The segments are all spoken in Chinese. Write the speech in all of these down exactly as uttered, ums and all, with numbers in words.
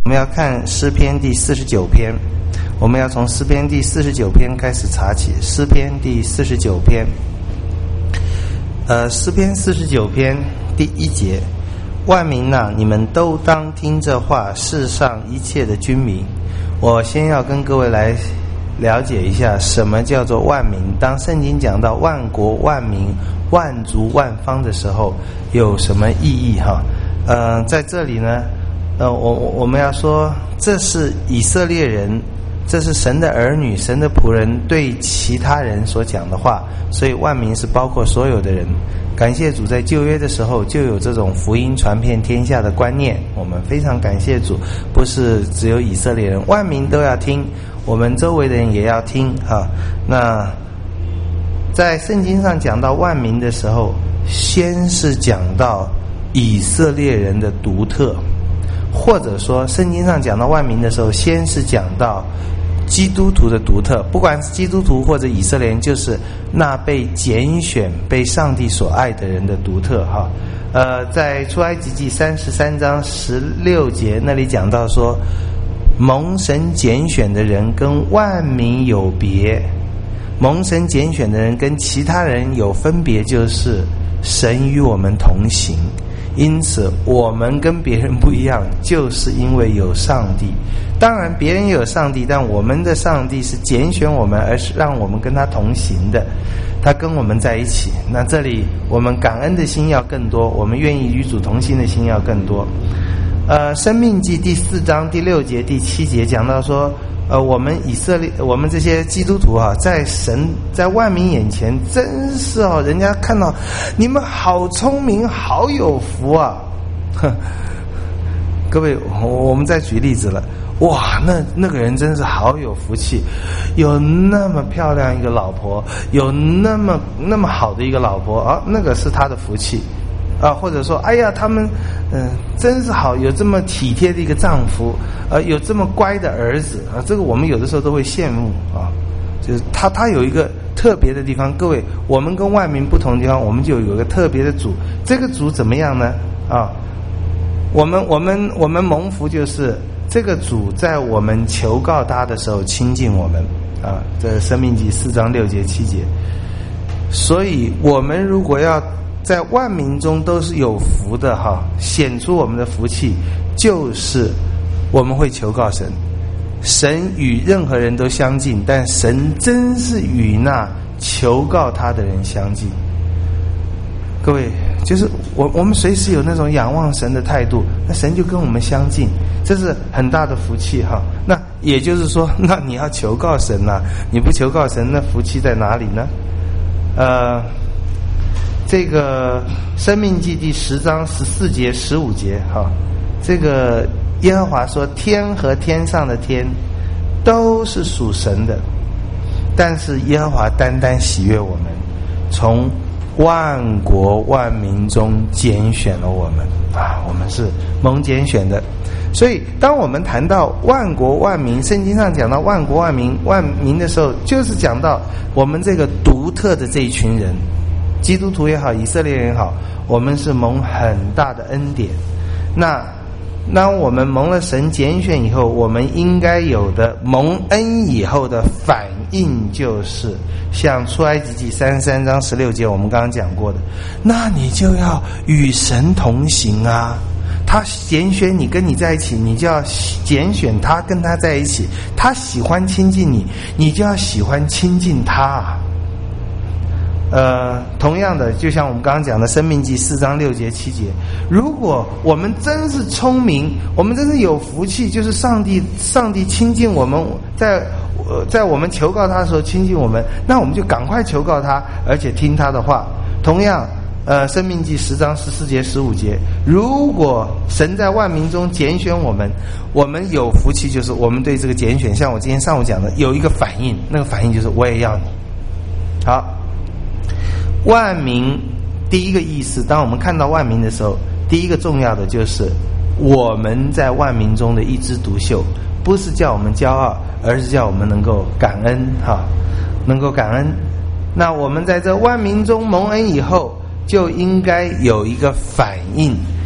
我们要看诗篇第四十九篇，我们要从诗篇第四十九篇开始查起。诗篇第四十九篇，呃，诗篇四十九篇第一节，万民啊，你们都当听这话，世上一切的君民。我先要跟各位来了解一下什么叫做万民。当圣经讲到万国万民万族万方的时候，有什么意义哈？呃，在这里呢，呃，我我们要说，这是以色列人，这是神的儿女，神的仆人对其他人所讲的话，所以万民是包括所有的人。感谢主，在旧约的时候就有这种福音传遍天下的观念，我们非常感谢主，不是只有以色列人，万民都要听，我们周围的人也要听啊。那在圣经上讲到万民的时候，先是讲到以色列人的独特，或者说圣经上讲到万民的时候，先是讲到基督徒的独特，不管是基督徒或者以色列人，就是那被拣选被上帝所爱的人的独特哈。呃，在出埃及记三十三章十六节那里讲到说，蒙神拣选的人跟万民有别，蒙神拣选的人跟其他人有分别，就是神与我们同行。因此我们跟别人不一样，就是因为有上帝。当然别人也有上帝，但我们的上帝是拣选我们，而是让我们跟他同行的，他跟我们在一起。那这里我们感恩的心要更多，我们愿意与主同心的心要更多。呃，生命记第四章第六节第七节讲到说，呃，我们以色列，我们这些基督徒啊，在神在万民眼前，真是哦，人家看到你们好聪明，好有福啊！呵，各位，我们再举例子了，哇，那那个人真是好有福气，有那么漂亮一个老婆，有那么那么好的一个老婆啊，那个是他的福气。啊，或者说，哎呀，他们，嗯、呃，真是好，有这么体贴的一个丈夫，呃，有这么乖的儿子啊，这个我们有的时候都会羡慕啊。就是他，他有一个特别的地方，各位，我们跟外民不同的地方，我们就有一个特别的主。这个主怎么样呢？啊，我们我们我们蒙福就是这个主在我们求告他的时候亲近我们啊。这申命记四章六节七节，所以我们如果要在万民中都是有福的哈，显出我们的福气，就是我们会求告神。神与任何人都相近，但神真是与那求告他的人相近。各位，就是我我们随时有那种仰望神的态度，那神就跟我们相近，这是很大的福气哈。那也就是说，那你要求告神啊，你不求告神，那福气在哪里呢？呃。这个申命记第十章十四节十五节哈，这个耶和华说，天和天上的天都是属神的，但是耶和华单单喜悦我们，从万国万民中拣选了我们啊，我们是蒙拣选的。所以当我们谈到万国万民，圣经上讲到万国万民万民的时候，就是讲到我们这个独特的这一群人，基督徒也好，以色列人也好，我们是蒙很大的恩典。那当我们蒙了神拣选以后，我们应该有的蒙恩以后的反应，就是像出埃及记三十三章十六节我们刚刚讲过的，那你就要与神同行啊。他拣选你跟你在一起，你就要拣选他跟他在一起。他喜欢亲近你，你就要喜欢亲近他啊。呃，同样的，就像我们刚刚讲的申命记四章六节七节，如果我们真是聪明，我们真是有福气，就是上帝上帝亲近我们，在呃在我们求告他的时候亲近我们，那我们就赶快求告他，而且听他的话。同样呃，申命记十章十四节十五节，如果神在万民中拣选我们，我们有福气，就是我们对这个拣选，像我今天上午讲的，有一个反应，那个反应就是我也要你。好，万民第一个意思，当我们看到万民的时候，第一个重要的就是我们在万民中的一枝独秀，不是叫我们骄傲，而是叫我们能够感恩哈，能够感恩。那我们在这万民中蒙恩以后，就应该有一个反应，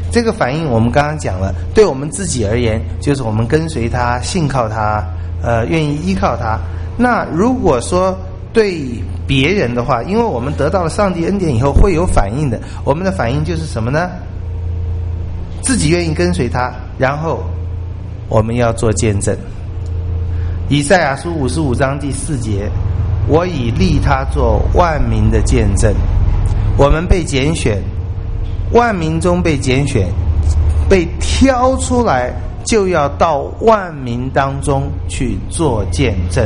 这个反应我们刚刚讲了，对我们自己而言，就是我们跟随他、信靠他、呃，愿意依靠他。那如果说对别人的话，因为我们得到了上帝恩典以后会有反应的，我们的反应就是什么呢？自己愿意跟随他，然后我们要做见证。以赛亚书五十五章第四节，我已立他做万民的见证。我们被拣选，万民中被拣选，被挑出来，就要到万民当中去做见证。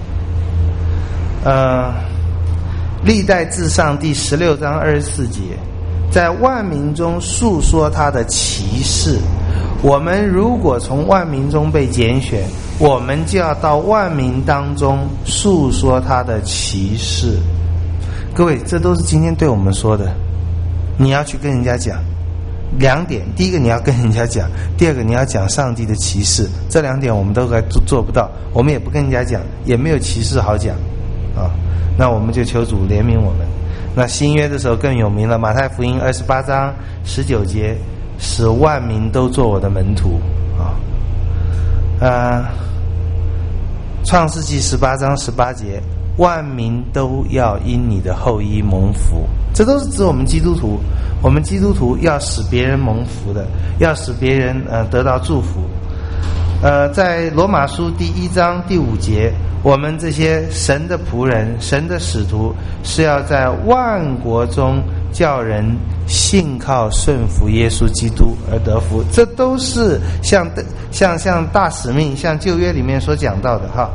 呃，历代志上第十六章二十四节，在万民中述说他的奇事。我们如果从万民中被拣选，我们就要到万民当中述说他的奇事。各位，这都是今天对我们说的，你要去跟人家讲两点，第一个你要跟人家讲，第二个你要讲上帝的奇事。这两点我们都还做不到，我们也不跟人家讲，也没有奇事好讲啊。那我们就求主怜悯我们。那新约的时候更有名了，马太福音二十八章十九节，使万民都做我的门徒啊。呃，创世纪十八章十八节，万民都要因你的后裔蒙福。这都是指我们基督徒，我们基督徒要使别人蒙福的，要使别人呃得到祝福。呃，在罗马书第一章第五节，我们这些神的仆人、神的使徒，是要在万国中叫人信靠顺服耶稣基督而得福。这都是像像像大使命，像旧约里面所讲到的哈。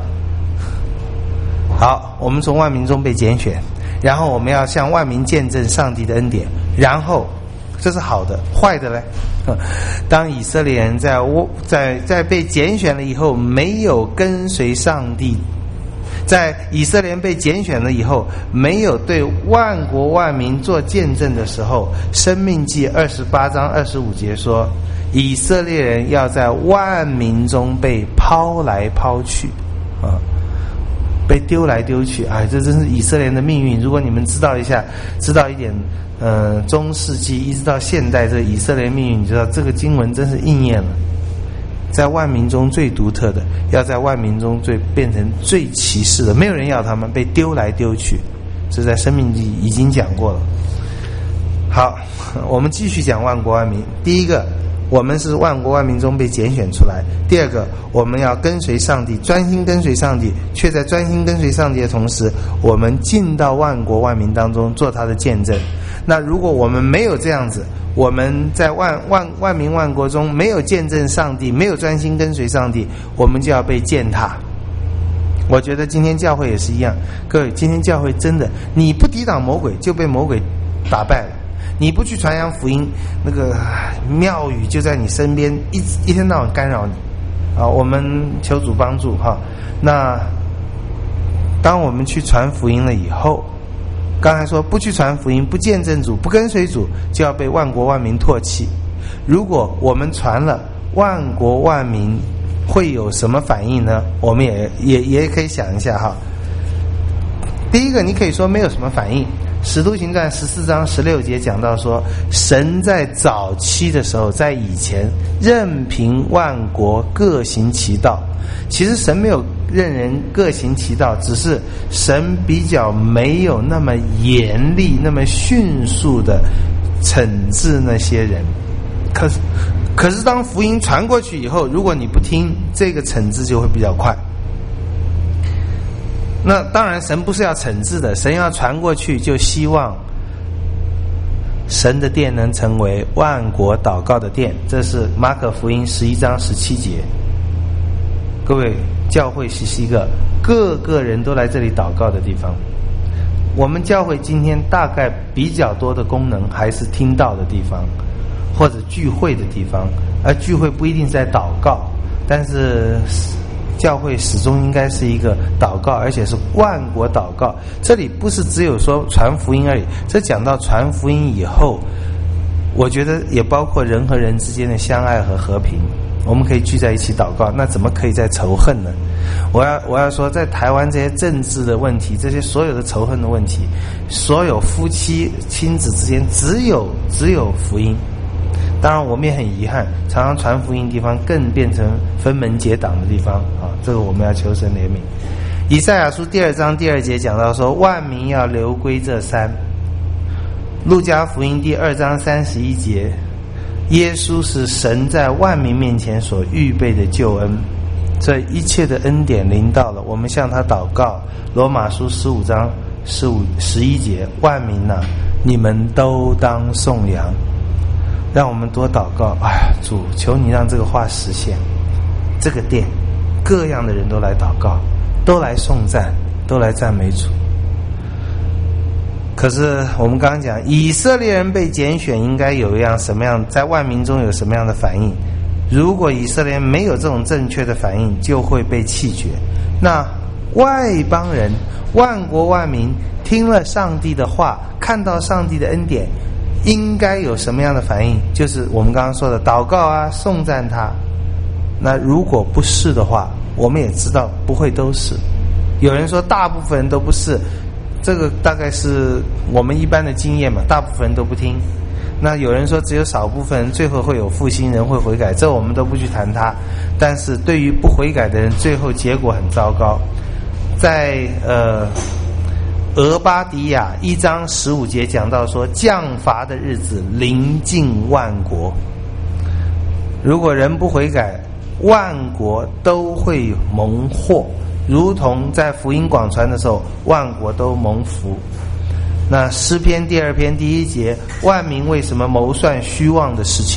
好，我们从万民中被拣选，然后我们要向万民见证上帝的恩典，然后这是好的。坏的呢，当以色列人在在在被拣选了以后，没有跟随上帝，在以色列人被拣选了以后，没有对万国万民做见证的时候，申命记二十八章二十五节说，以色列人要在万民中被抛来抛去啊，被丢来丢去。哎，这真是以色列人的命运。如果你们知道一下，知道一点呃中世纪一直到现代这个以色列命运，你知道这个经文真是应验了。在万民中最独特的，要在万民中最变成最奇士的，没有人要他们，被丢来丢去，这在申命记已经讲过了。好，我们继续讲万国万民。第一个，我们是万国万民中被拣选出来；第二个，我们要跟随上帝，专心跟随上帝，却在专心跟随上帝的同时，我们进到万国万民当中做他的见证。那如果我们没有这样子，我们在万万万民万国中没有见证上帝，没有专心跟随上帝，我们就要被践踏。我觉得今天教会也是一样，各位，今天教会真的，你不抵挡魔鬼，就被魔鬼打败了。你不去传扬福音，那个庙宇就在你身边，一一天到晚干扰你啊！我们求主帮助哈。那当我们去传福音了以后，刚才说不去传福音，不见证主，不跟随主，就要被万国万民唾弃。如果我们传了，万国万民会有什么反应呢？我们也也也可以想一下哈。第一个，你可以说没有什么反应。使徒行传十四章十六节讲到说，神在早期的时候，在以前任凭万国各行其道。其实神没有任人各行其道，只是神比较没有那么严厉，那么迅速的惩治那些人。可是可是当福音传过去以后，如果你不听，这个惩治就会比较快。那当然神不是要惩治的，神要传过去，就希望神的殿能成为万国祷告的殿。这是马可福音十一章十七节。各位，教会是一个各个人都来这里祷告的地方。我们教会今天大概比较多的功能还是听道的地方，或者聚会的地方。而聚会不一定是在祷告，但是教会始终应该是一个祷告，而且是万国祷告。这里不是只有说传福音而已，这讲到传福音以后，我觉得也包括人和人之间的相爱和和平。我们可以聚在一起祷告，那怎么可以再仇恨呢？我要我要说，在台湾这些政治的问题，这些所有的仇恨的问题，所有夫妻亲子之间只有只有福音。 当然我们也很遗憾，常常传福音地方更变成分门结党的地方啊，这个我们要求神怜悯。以赛亚书第二章第二节讲到说，万民要流归这山。路加福音第二章三十一节，耶稣是神在万民面前所预备的救恩，这一切的恩典临到了，我们向他祷告。罗马书十五章十五十一节，万民啊，你们都当颂扬。让我们多祷告，哎呀，主，求你让这个话实现。这个殿，各样的人都来祷告，都来颂赞，都来赞美主。可是我们刚刚讲，以色列人被拣选，应该有一样什么样，在万民中有什么样的反应？如果以色列人没有这种正确的反应，就会被弃绝。那外邦人、万国万民听了上帝的话，看到上帝的恩典，应该有什么样的反应？就是我们刚刚说的祷告啊，颂赞他。那如果不是的话，我们也知道不会都是。有人说大部分人都不是，这个大概是我们一般的经验嘛，大部分人都不听。那有人说只有少部分人最后会有复兴，人会悔改，这我们都不去谈它。但是对于不悔改的人，最后结果很糟糕。在呃俄巴底亚一章十五节讲到说，降罚的日子临近万国。如果人不悔改，万国都会蒙祸，如同在福音广传的时候，万国都蒙福。那诗篇第二篇第一节，万民为什么谋算虚妄的事情？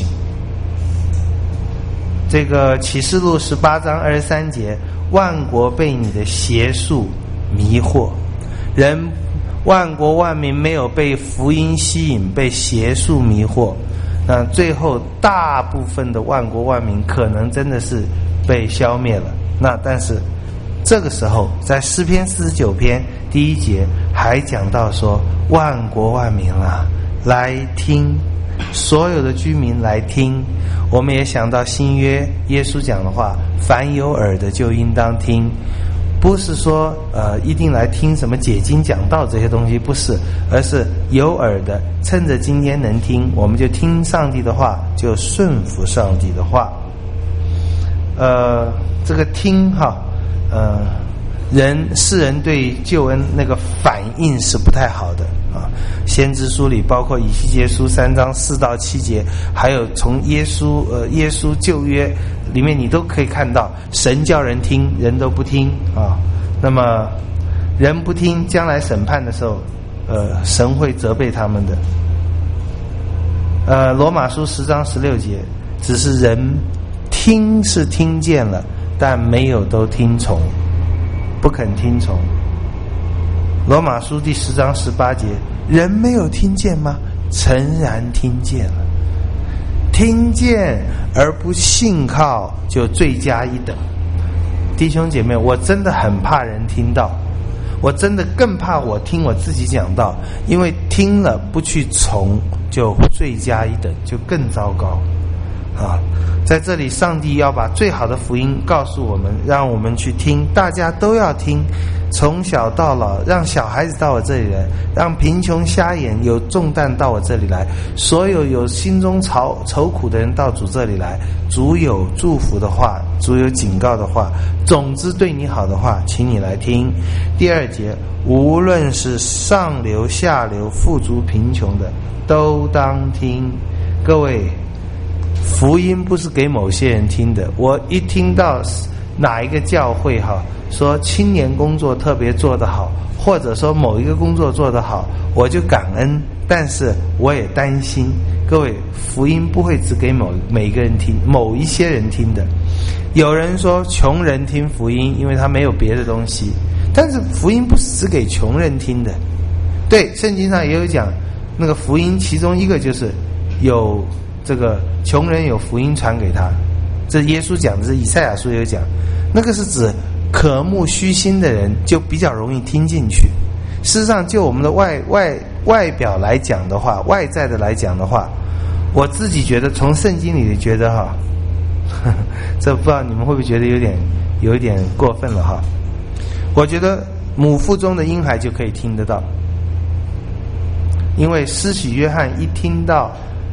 这个启示录十八章二十三节，万国被你的邪术迷惑。人万国万民没有被福音吸引，被邪术迷惑，那最后大部分的万国万民可能真的是被消灭了。那但是这个时候在诗篇四十九篇第一节还讲到说，万国万民啊，来听，所有的居民来听。我们也想到新约耶稣讲的话，凡有耳的就应当听。不是说呃一定来听什么解经讲道这些东西，不是，而是有耳的趁着今天能听，我们就听上帝的话，就顺服上帝的话。呃这个听哈呃人世人对救恩那个反应是不太好的啊。先知书里包括以西结书三章四到七节，还有从耶稣呃耶稣旧约里面，你都可以看到神叫人听，人都不听啊。那么人不听，将来审判的时候，呃，神会责备他们的。呃，罗马书十章十六节，只是人听是听见了，但没有都听从，不肯听从。罗马书第十章十八节，人没有听见吗？诚然听见了。听见而不信靠，就罪加一等。弟兄姐妹，我真的很怕人听到，我真的更怕我听我自己讲道，因为听了不去从，就罪加一等，就更糟糕啊！在这里，上帝要把最好的福音告诉我们，让我们去听，大家都要听，从小到老，让小孩子到我这里来，让贫穷瞎眼有重担到我这里来，所有有心中愁愁苦的人到主这里来。主有祝福的话，主有警告的话，总之对你好的话，请你来听。第二节，无论是上流下流富足贫穷的，都当听。各位，福音不是给某些人听的。我一听到哪一个教会哈说青年工作特别做得好，或者说某一个工作做得好，我就感恩，但是我也担心。各位，福音不会只给某每一个人听，某一些人听的。有人说穷人听福音，因为他没有别的东西，但是福音不是只给穷人听的。对，圣经上也有讲，那个福音其中一个就是有这个穷人有福音传给他，这耶稣讲的，是以赛亚书也有讲，那个是指渴慕虚心的人就比较容易听进去。事实上，就我们的外外外表来讲的话，外在的来讲的话，我自己觉得从圣经里觉得哈，呵呵这不知道你们会不会觉得有点有一点过分了哈？我觉得母腹中的婴孩就可以听得到，因为施洗约翰一听到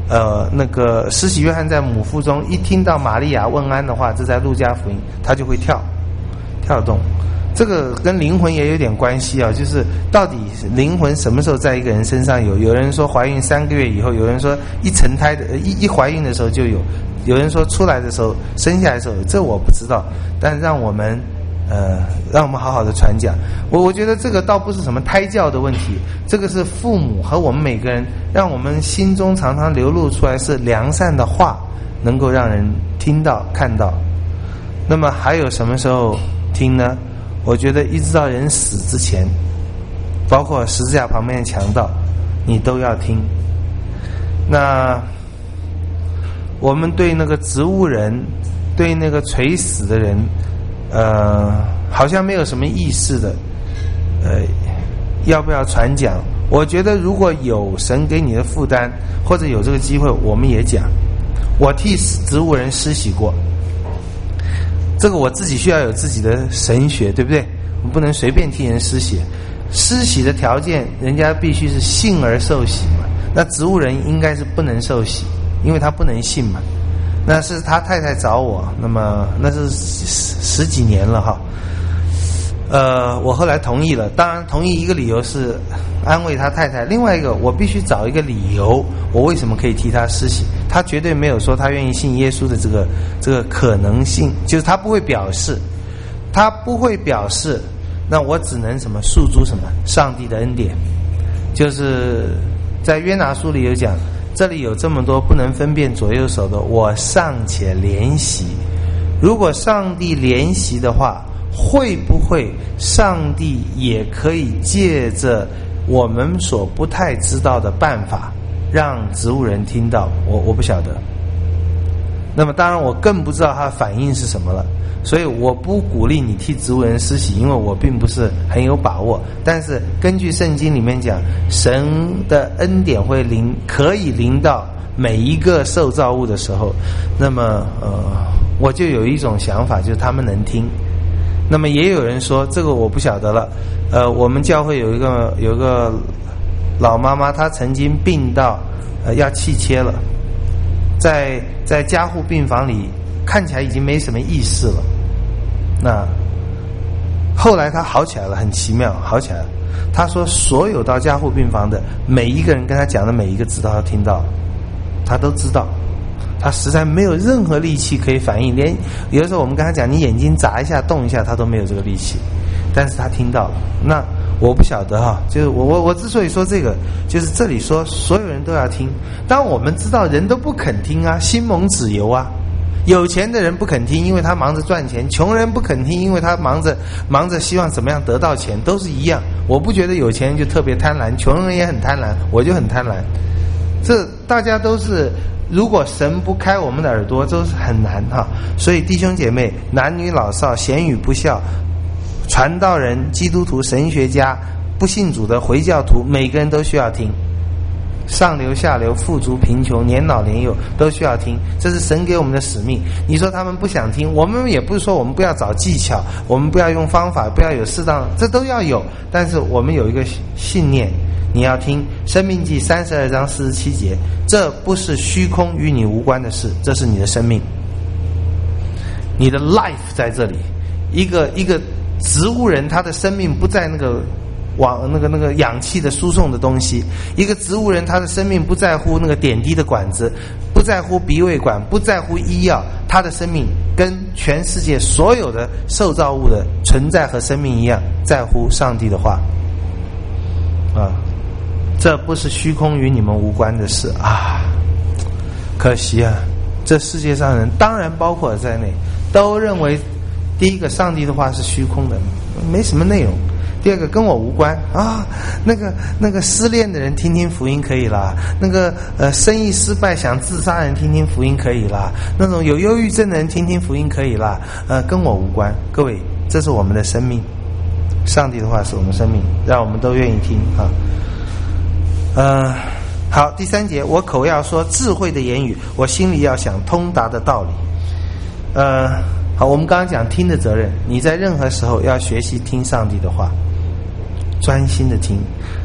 呃，那个施洗约翰在母腹中一听到玛利亚问安的话，这在路加福音，他就会跳跳动。这个跟灵魂也有点关系啊，就是到底灵魂什么时候在一个人身上有？有人说怀孕三个月以后，有人说一成胎的一一怀孕的时候就有，有人说出来的时候生下来的时候，这我不知道。但让我们呃，让我们好好的传讲。我我觉得这个倒不是什么胎教的问题，这个是父母和我们每个人，让我们心中常常流露出来是良善的话，能够让人听到看到。那么还有什么时候听呢？我觉得一直到人死之前，包括十字架旁边的强盗，你都要听。那我们对那个植物人，对那个垂死的人，呃，好像没有什么意识的，呃，要不要传讲？我觉得如果有神给你的负担，或者有这个机会，我们也讲。我替植物人施洗过。这个我自己需要有自己的神学，对不对？我不能随便替人施洗。施洗的条件，人家必须是信而受洗嘛。那植物人应该是不能受洗，因为他不能信嘛。那是他太太找我，那么那是十十几年了哈。呃，我后来同意了。当然，同意一个理由是安慰他太太，另外一个我必须找一个理由，我为什么可以替他施洗？他绝对没有说他愿意信耶稣的这个这个可能性，就是他不会表示，他不会表示。那我只能什么诉诸什么上帝的恩典，就是在约拿书里有讲，这里有这么多不能分辨左右手的，我尚且怜惜。如果上帝怜惜的话，会不会上帝也可以借着我们所不太知道的办法让植物人听到？我我不晓得。那么当然我更不知道他的反应是什么了，所以我不鼓励你替植物人施洗，因为我并不是很有把握。但是根据圣经里面讲，神的恩典会临，可以临到每一个受造物的时候，那么呃，我就有一种想法，就是他们能听。那么也有人说，这个我不晓得了。呃，我们教会有一个有一个老妈妈，她曾经病到呃要气切了，在在加护病房里，看起来已经没什么意识了。那后来她好起来了，很奇妙，好起来了。她说，所有到加护病房的每一个人跟她讲的每一个字，她都听到了，她都知道。他实在没有任何力气可以反应，连有的时候我们跟他讲你眼睛眨一下动一下，他都没有这个力气，但是他听到了。那我不晓得哈，就是我我我之所以说这个，就是这里说所有人都要听，当然我们知道人都不肯听啊，心蒙子由啊。有钱的人不肯听，因为他忙着赚钱；穷人不肯听，因为他忙着忙着希望怎么样得到钱，都是一样。我不觉得有钱人就特别贪婪，穷人也很贪婪，我就很贪婪。这大家都是。如果神不开我们的耳朵，都是很难哈。所以弟兄姐妹，男女老少，贤与不孝，传道人、基督徒、神学家、不信主的回教徒，每个人都需要听。上流下流，富足贫穷，年老年幼，都需要听，这是神给我们的使命。你说他们不想听，我们也不是说我们不要找技巧，我们不要用方法，不要有适当，这都要有。但是我们有一个信念，你要听申命记三十二章四十七节，这不是虚空与你无关的事，这是你的生命，你的 life 在这里。一个一个植物人，他的生命不在那个往那个那个氧气的输送的东西，一个植物人他的生命不在乎那个点滴的管子，不在乎鼻胃管，不在乎医药，他的生命跟全世界所有的受造物的存在和生命一样，在乎上帝的话啊。这不是虚空与你们无关的事啊！可惜啊，这世界上人，当然包括我在内，都认为第一个，上帝的话是虚空的，没什么内容；第二个，跟我无关啊。那个那个失恋的人听听福音可以啦，那个呃生意失败想自杀的人听听福音可以啦，那种有忧郁症的人听听福音可以啦，呃跟我无关。各位，这是我们的生命，上帝的话是我们生命，让我们都愿意听啊。呃，好，第三节，我口要说智慧的言语，我心里要想通达的道理。呃，好，我们刚刚讲听的责任，你在任何时候要学习听上帝的话，专心的听。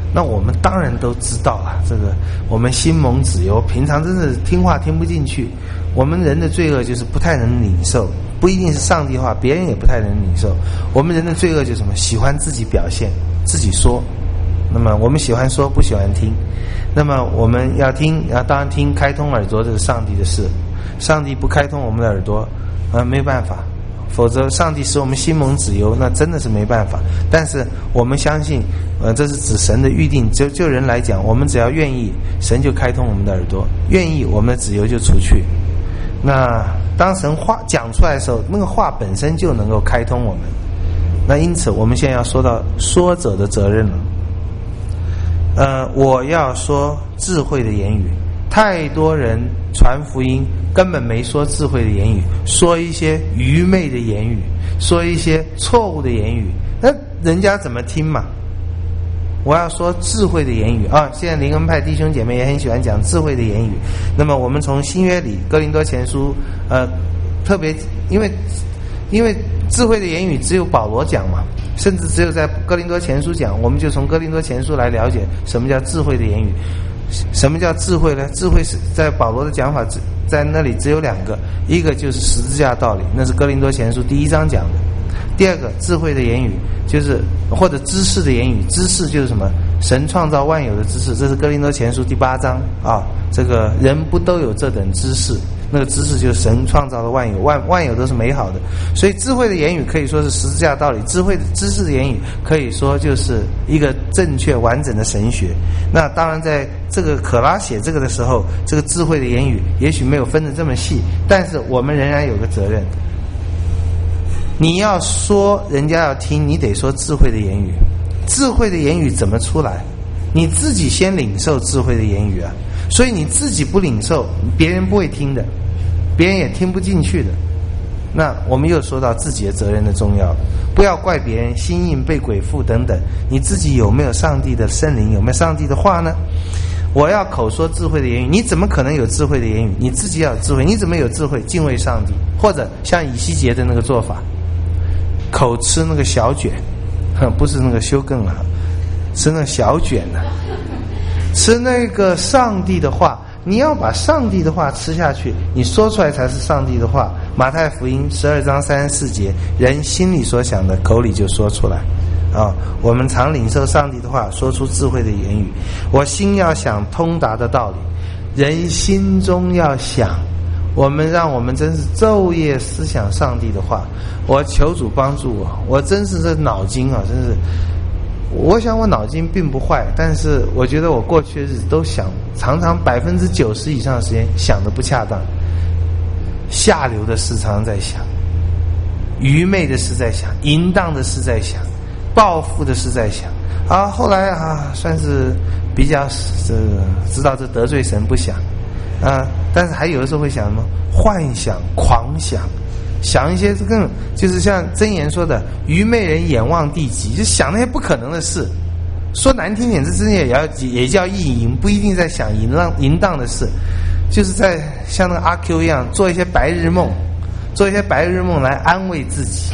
那我们当然都知道了，这个我们心蒙子由，平常真是听话听不进去。我们人的罪恶就是不太能领受，不一定是上帝话，别人也不太能领受。我们人的罪恶就是什么？喜欢自己表现，自己说。那么我们喜欢说，不喜欢听。那么我们要听，要当然听，开通耳朵这是上帝的事。上帝不开通我们的耳朵，呃，没办法。否则上帝使我们心蒙子由，那真的是没办法。但是我们相信，呃，这是指神的预定。就就人来讲，我们只要愿意，神就开通我们的耳朵；愿意，我们的子由就除去。那当神话讲出来的时候，那个话本身就能够开通我们。那因此，我们现在要说到说者的责任了。呃，我要说智慧的言语。太多人传福音根本没说智慧的言语，说一些愚昧的言语，说一些错误的言语，那人家怎么听嘛？我要说智慧的言语啊！现在灵恩派弟兄姐妹也很喜欢讲智慧的言语。那么我们从新约里哥林多前书，呃，特别因为因为智慧的言语只有保罗讲嘛，甚至只有在哥林多前书讲，我们就从哥林多前书来了解什么叫智慧的言语。什么叫智慧呢？智慧是在保罗的讲法，在那里只有两个，一个就是十字架道理，那是哥林多前书第一章讲的。第二个智慧的言语，就是或者知识的言语，知识就是什么？神创造万有的知识，这是哥林多前书第八章啊。这个人不都有这等知识？那个知识就是神创造的万有，万万有都是美好的。所以智慧的言语可以说是十字架道理，智慧的知识的言语可以说就是一个正确完整的神学。那当然在这个可拉写这个的时候，这个智慧的言语也许没有分得这么细，但是我们仍然有个责任。你要说人家要听，你得说智慧的言语。智慧的言语怎么出来？你自己先领受智慧的言语啊！所以你自己不领受，别人不会听的，别人也听不进去的。那我们又说到自己的责任的重要，不要怪别人心硬被鬼附等等，你自己有没有上帝的圣灵，有没有上帝的话呢？我要口说智慧的言语，你怎么可能有智慧的言语？你自己要有智慧，你怎么有智慧？敬畏上帝，或者像以西结的那个做法，口吃那个小卷，不是那个修更啊，吃那个小卷呢、啊，吃那个上帝的话。你要把上帝的话吃下去，你说出来才是上帝的话。马太福音十二章三十四节，人心里所想的，口里就说出来。啊，我们常领受上帝的话，说出智慧的言语。我心要想通达的道理，人心中要想。我们让我们真是昼夜思想上帝的话。我求主帮助我，我真是这脑筋啊，真是。我想我脑筋并不坏，但是我觉得我过去的日子都想，常常百分之九十以上的时间想得不恰当，下流的事常常在想，愚昧的事在想，淫荡的事在想，报复的事在想啊。后来啊，算是比较这知道这得罪神不想啊，但是还有的时候会想什么幻想、狂想。想一些更就是像箴言说的，愚昧人眼望地极，就想那些不可能的事。说难听点，这之间也要也叫意淫，不一定在想淫荡淫荡的事，就是在像那个阿 Q 一样做一些白日梦，做一些白日梦来安慰自己。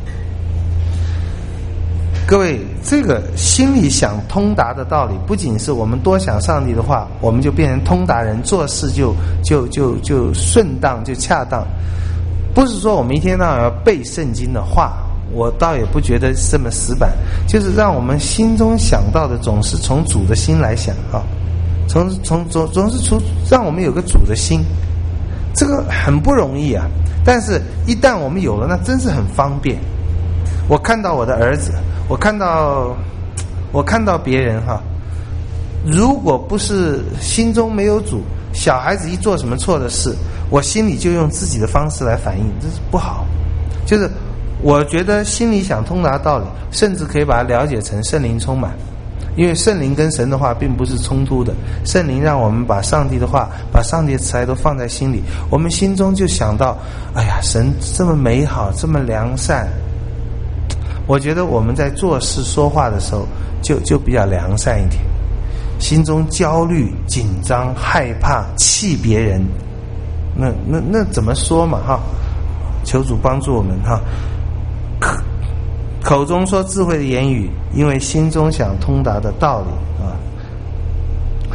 各位，这个心里想通达的道理，不仅是我们多想上帝的话，我们就变成通达人，做事就就就就顺当，就恰当。不是说我们一天到晚要背圣经的话，我倒也不觉得这么死板，就是让我们心中想到的总是从主的心来想啊，从从总总是从让我们有个主的心，这个很不容易啊。但是一旦我们有了，那真是很方便。我看到我的儿子，我看到我看到别人哈，如果不是心中没有主，小孩子一做什么错的事，我心里就用自己的方式来反应，这是不好。就是我觉得心里想通达道理，甚至可以把它了解成圣灵充满，因为圣灵跟神的话并不是冲突的。圣灵让我们把上帝的话，把上帝的慈爱都放在心里，我们心中就想到，哎呀，神这么美好，这么良善。我觉得我们在做事说话的时候，就就比较良善一点。心中焦虑、紧张、害怕、气别人，那那那怎么说嘛哈？求主帮助我们哈。口中说智慧的言语，因为心中想通达的道理啊。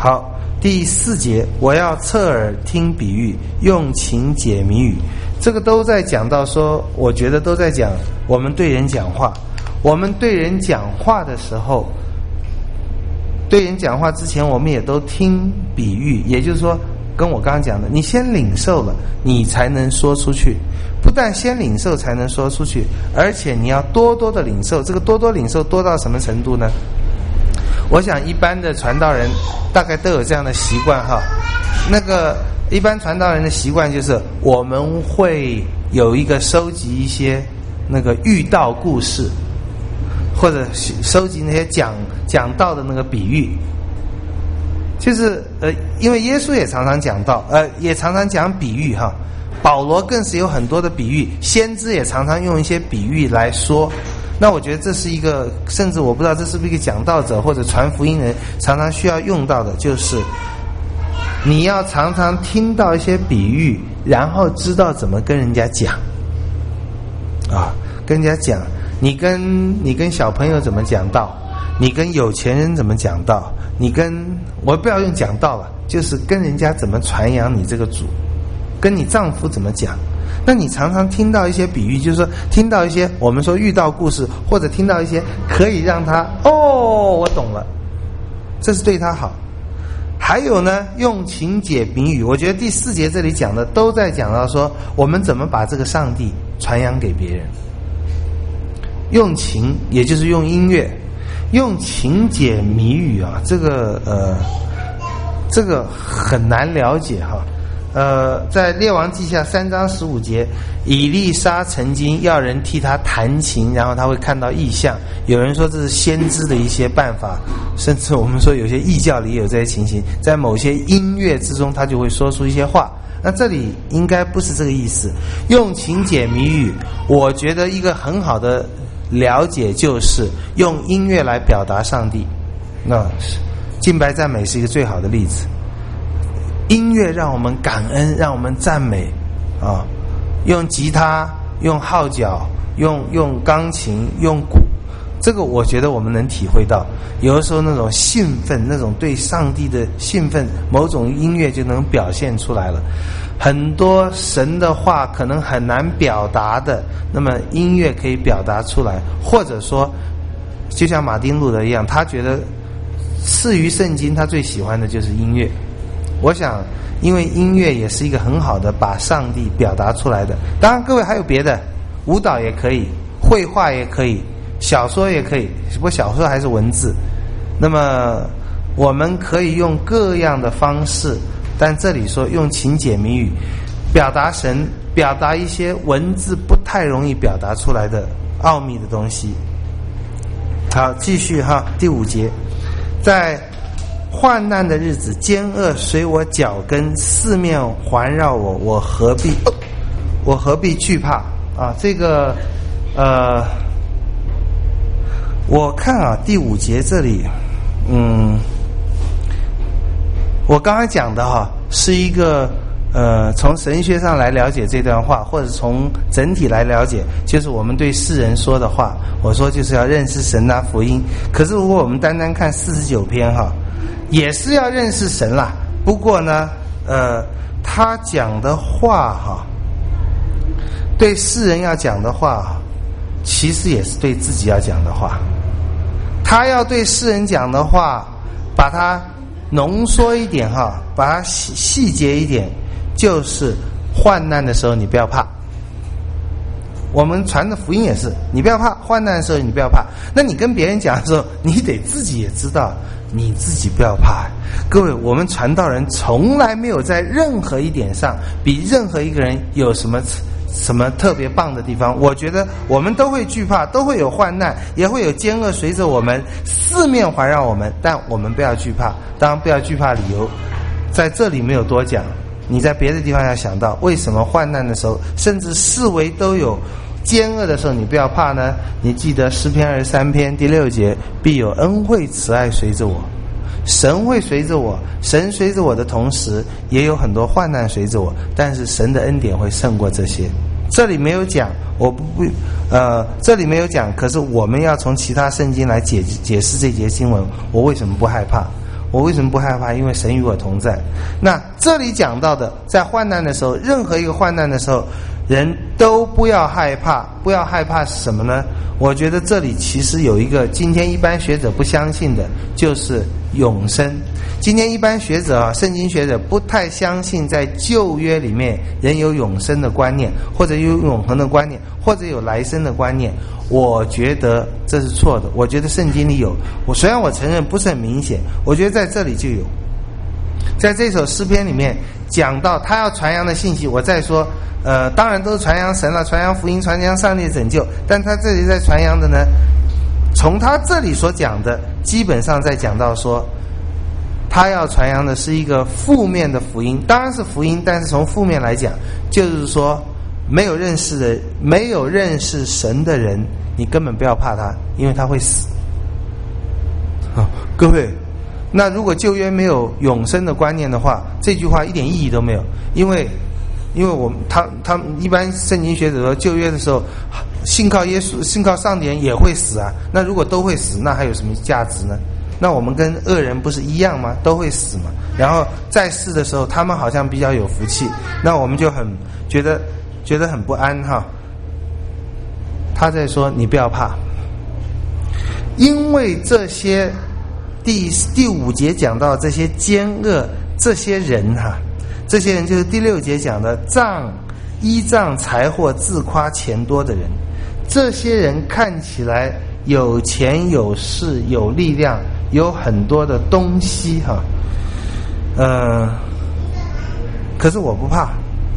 好，第四节，我要侧耳听比喻，用情解谜语。这个都在讲到说，我觉得都在讲我们对人讲话。我们对人讲话的时候，对人讲话之前，我们也都听比喻，也就是说，跟我刚刚讲的，你先领受了，你才能说出去。不但先领受才能说出去，而且你要多多的领受。这个多多领受多到什么程度呢？我想一般的传道人大概都有这样的习惯哈。那个一般传道人的习惯就是，我们会有一个收集一些那个喻道故事，或者收集那些讲讲道的那个比喻。就是呃，因为耶稣也常常讲道，呃，也常常讲比喻哈。保罗更是有很多的比喻，先知也常常用一些比喻来说。那我觉得这是一个，甚至我不知道这是不是一个讲道者或者传福音人常常需要用到的，就是你要常常听到一些比喻，然后知道怎么跟人家讲啊，跟人家讲，你跟你跟小朋友怎么讲道，你跟有钱人怎么讲道，你跟我不要用讲道了，就是跟人家怎么传扬你这个主，跟你丈夫怎么讲。那你常常听到一些比喻，就是说听到一些我们说遇到故事，或者听到一些可以让他哦我懂了，这是对他好。还有呢，用情解谜语。我觉得第四节这里讲的都在讲到说，我们怎么把这个上帝传扬给别人。用情也就是用音乐，用情解谜语啊，这个呃这个很难了解哈。呃，在列王记下三章十五节，以利沙曾经要人替他弹琴，然后他会看到异象。有人说这是先知的一些办法，甚至我们说有些异教里也有这些情形，在某些音乐之中他就会说出一些话。那这里应该不是这个意思。用情解谜语，我觉得一个很好的了解就是用音乐来表达上帝。那敬拜赞美是一个最好的例子。音乐让我们感恩，让我们赞美啊！用吉他，用号角，用用钢琴，用鼓，这个我觉得我们能体会到。有的时候那种兴奋，那种对上帝的兴奋，某种音乐就能表现出来了。很多神的话可能很难表达的，那么音乐可以表达出来。或者说，就像马丁路德一样，他觉得至于圣经，他最喜欢的就是音乐。我想因为音乐也是一个很好的把上帝表达出来的。当然各位还有别的，舞蹈也可以，绘画也可以，小说也可以，不过小说还是文字。那么我们可以用各样的方式，但这里说用情解谜语表达神，表达一些文字不太容易表达出来的奥秘的东西。好，继续哈，第五节，在患难的日子，奸恶随我脚跟，四面环绕我，我何必我何必惧怕啊？这个呃，我看啊，第五节这里，嗯，我刚才讲的哈，是一个呃，从神学上来了解这段话，或者从整体来了解，就是我们对世人说的话。我说就是要认识神啊，福音。可是如果我们单单看四十九篇哈，也是要认识神啦。不过呢，呃，他讲的话哈，对世人要讲的话，其实也是对自己要讲的话。他要对世人讲的话，把它浓缩一点哈，把它细细节一点，就是患难的时候你不要怕。我们传的福音也是，你不要怕，患难的时候你不要怕。那你跟别人讲的时候，你得自己也知道你自己不要怕。各位，我们传道人从来没有在任何一点上比任何一个人有什么什么特别棒的地方。我觉得我们都会惧怕，都会有患难，也会有奸恶随着我们，四面环绕我们，但我们不要惧怕。当然不要惧怕理由在这里没有多讲，你在别的地方要想到为什么患难的时候，甚至四围都有奸恶的时候你不要怕呢？你记得诗篇二十三篇第六节，必有恩惠慈爱随着我。神会随着我，神随着我的同时也有很多患难随着我，但是神的恩典会胜过这些。这里没有讲，我不不呃，这里没有讲，可是我们要从其他圣经来解解释这节经文，我为什么不害怕？ 我为什么不害怕？因为神与我同在。那这里讲到的，在患难的时候，任何一个患难的时候，人都不要害怕。不要害怕什么呢？我觉得这里其实有一个今天一般学者不相信的，就是永生。今天一般学者啊，圣经学者不太相信在旧约里面人有永生的观念，或者有永恒的观念，或者有来生的观念。我觉得这是错的。我觉得圣经里有，我虽然我承认不是很明显，我觉得在这里就有。在这首诗篇里面讲到他要传扬的信息，我再说呃，当然都是传扬神了，传扬福音，传扬上帝的拯救，但他这里在传扬的呢，从他这里所讲的基本上在讲到说他要传扬的是一个负面的福音，当然是福音，但是从负面来讲，就是说没有认识的没有认识神的人，你根本不要怕他，因为他会死。好，各位，那如果旧约没有永生的观念的话，这句话一点意义都没有，因为因为我们他他们一般圣经学者说旧约的时候，信靠耶稣信靠上帝人也会死啊，那如果都会死，那还有什么价值呢？那我们跟恶人不是一样吗？都会死嘛。然后在世的时候他们好像比较有福气，那我们就很觉得觉得很不安哈。他在说你不要怕，因为这些第第五节讲到这些奸恶这些人哈，这些人就是第六节讲的仗依仗财货自夸钱多的人。这些人看起来有钱有势有力量，有很多的东西哈，呃，可是我不怕，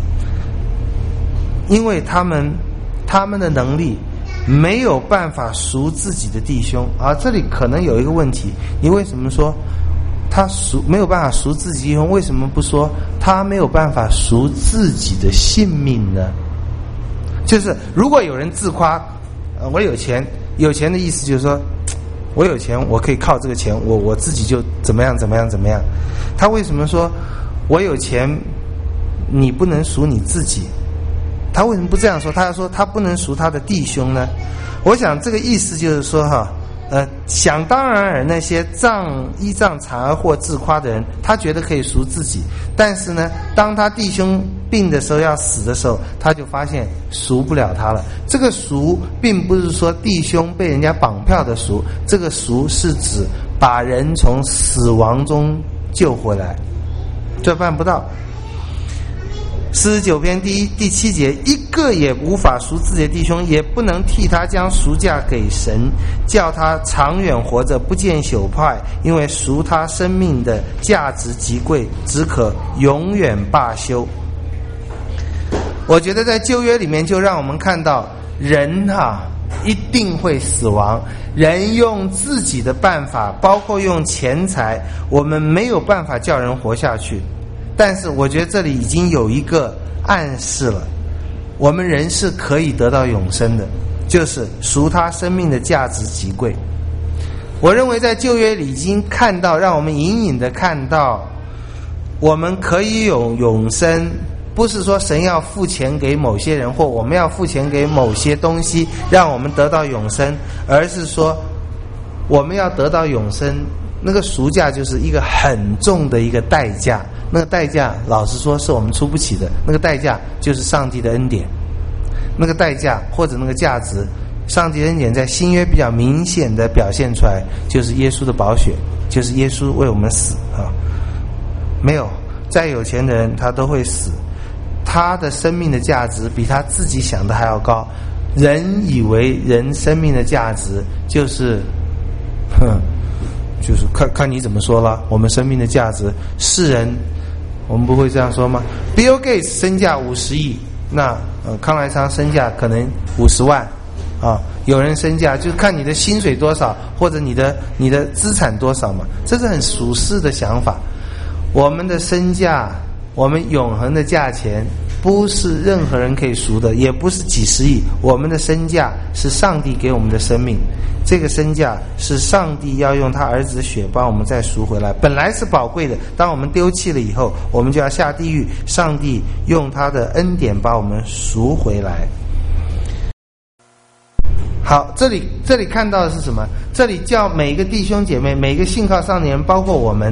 因为他们他们的能力没有办法赎自己的弟兄。啊，这里可能有一个问题，你为什么说他赎没有办法赎自己弟兄？为什么不说他没有办法赎自己的性命呢？就是如果有人自夸，呃，我有钱，有钱的意思就是说，我有钱，我可以靠这个钱，我我自己就怎么样怎么样怎么样。他为什么说我有钱，你不能赎你自己？他为什么不这样说？他要说他不能赎他的弟兄呢？我想这个意思就是说哈，呃，想当然尔那些仗依仗财而或自夸的人，他觉得可以赎自己，但是呢，当他弟兄病的时候要死的时候，他就发现赎不了他了。这个赎并不是说弟兄被人家绑票的赎，这个赎是指把人从死亡中救回来，这办不到。四十九篇第一第七节，一个也无法赎自己的弟兄，也不能替他将赎价给神，叫他长远活着，不见朽坏，因为赎他生命的价值极贵，只可永远罢休。我觉得在旧约里面就让我们看到人哈、啊、一定会死亡，人用自己的办法，包括用钱财，我们没有办法叫人活下去。但是我觉得这里已经有一个暗示了，我们人是可以得到永生的，就是赎他生命的价值极贵。我认为在旧约里已经看到，让我们隐隐的看到我们可以有永生，不是说神要付钱给某些人，或我们要付钱给某些东西让我们得到永生，而是说我们要得到永生，那个赎价就是一个很重的一个代价，那个代价老实说是我们出不起的，那个代价就是上帝的恩典，那个代价或者那个价值，上帝的恩典在新约比较明显的表现出来，就是耶稣的宝血，就是耶稣为我们死啊。没有再有钱的人他都会死，他的生命的价值比他自己想的还要高。人以为人生命的价值就是哼就是看看你怎么说了，我们生命的价值，世人我们不会这样说吗？ Bill Gates 身价五十亿，那呃康莱商身价可能五十万啊，有人身价就看你的薪水多少，或者你的你的资产多少嘛，这是很俗世的想法。我们的身价，我们永恒的价钱不是任何人可以赎的，也不是几十亿，我们的身价是上帝给我们的生命，这个身价是上帝要用他儿子的血帮我们再赎回来，本来是宝贵的，当我们丢弃了以后，我们就要下地狱，上帝用他的恩典把我们赎回来。 好，这里这里看到的是什么？这里叫每个弟兄姐妹，每个信靠上的人，包括我们，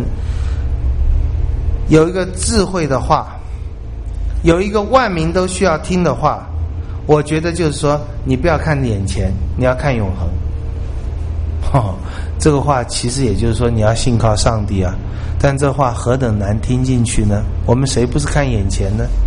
有一个智慧的话，有一个万民都需要听的话。我觉得就是说，你不要看眼前，你要看永恒。哦，这个话其实也就是说，你要信靠上帝啊。但这话何等难听进去呢？我们谁不是看眼前呢？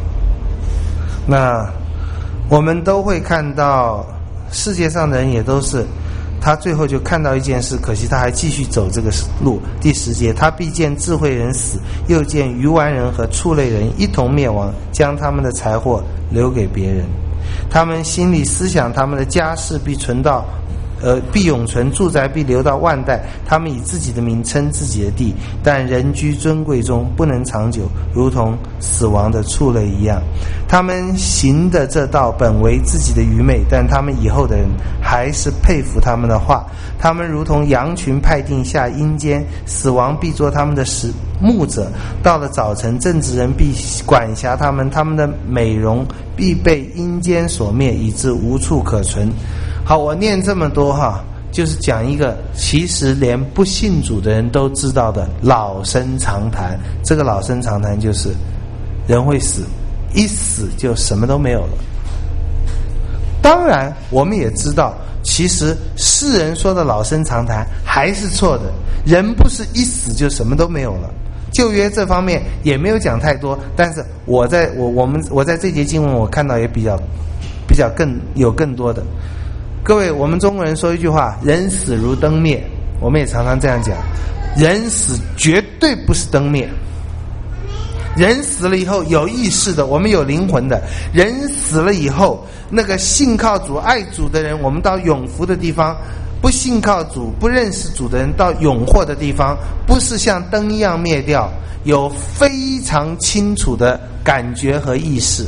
那我们都会看到，世界上的人也都是，他最后就看到一件事，可惜他还继续走这个路。第十节，他必见智慧人死，又见愚顽人和畜类人一同灭亡，将他们的财货留给别人。他们心里思想，他们的家世必存到呃，必永存，住宅必留到万代。他们以自己的名称自己的地，但人居尊贵中，不能长久，如同死亡的畜类一样。他们行的这道本为自己的愚昧，但他们以后的人还是佩服他们的话。他们如同羊群派定下阴间，死亡必做他们的食牧者。到了早晨，正直人必管辖他们，他们的美容必被阴间所灭，以致无处可存。好，我念这么多哈，就是讲一个其实连不信主的人都知道的老生常谈。这个老生常谈就是人会死，一死就什么都没有了。当然我们也知道，其实世人说的老生常谈还是错的，人不是一死就什么都没有了。旧约这方面也没有讲太多，但是我在我我们我在这节经文我看到也比较比较更有更多的。各位，我们中国人说一句话，人死如灯灭，我们也常常这样讲，人死绝对不是灯灭。人死了以后有意识的，我们有灵魂的。人死了以后，那个信靠主爱主的人，我们到永福的地方；不信靠主不认识主的人到永祸的地方，不是像灯一样灭掉，有非常清楚的感觉和意识。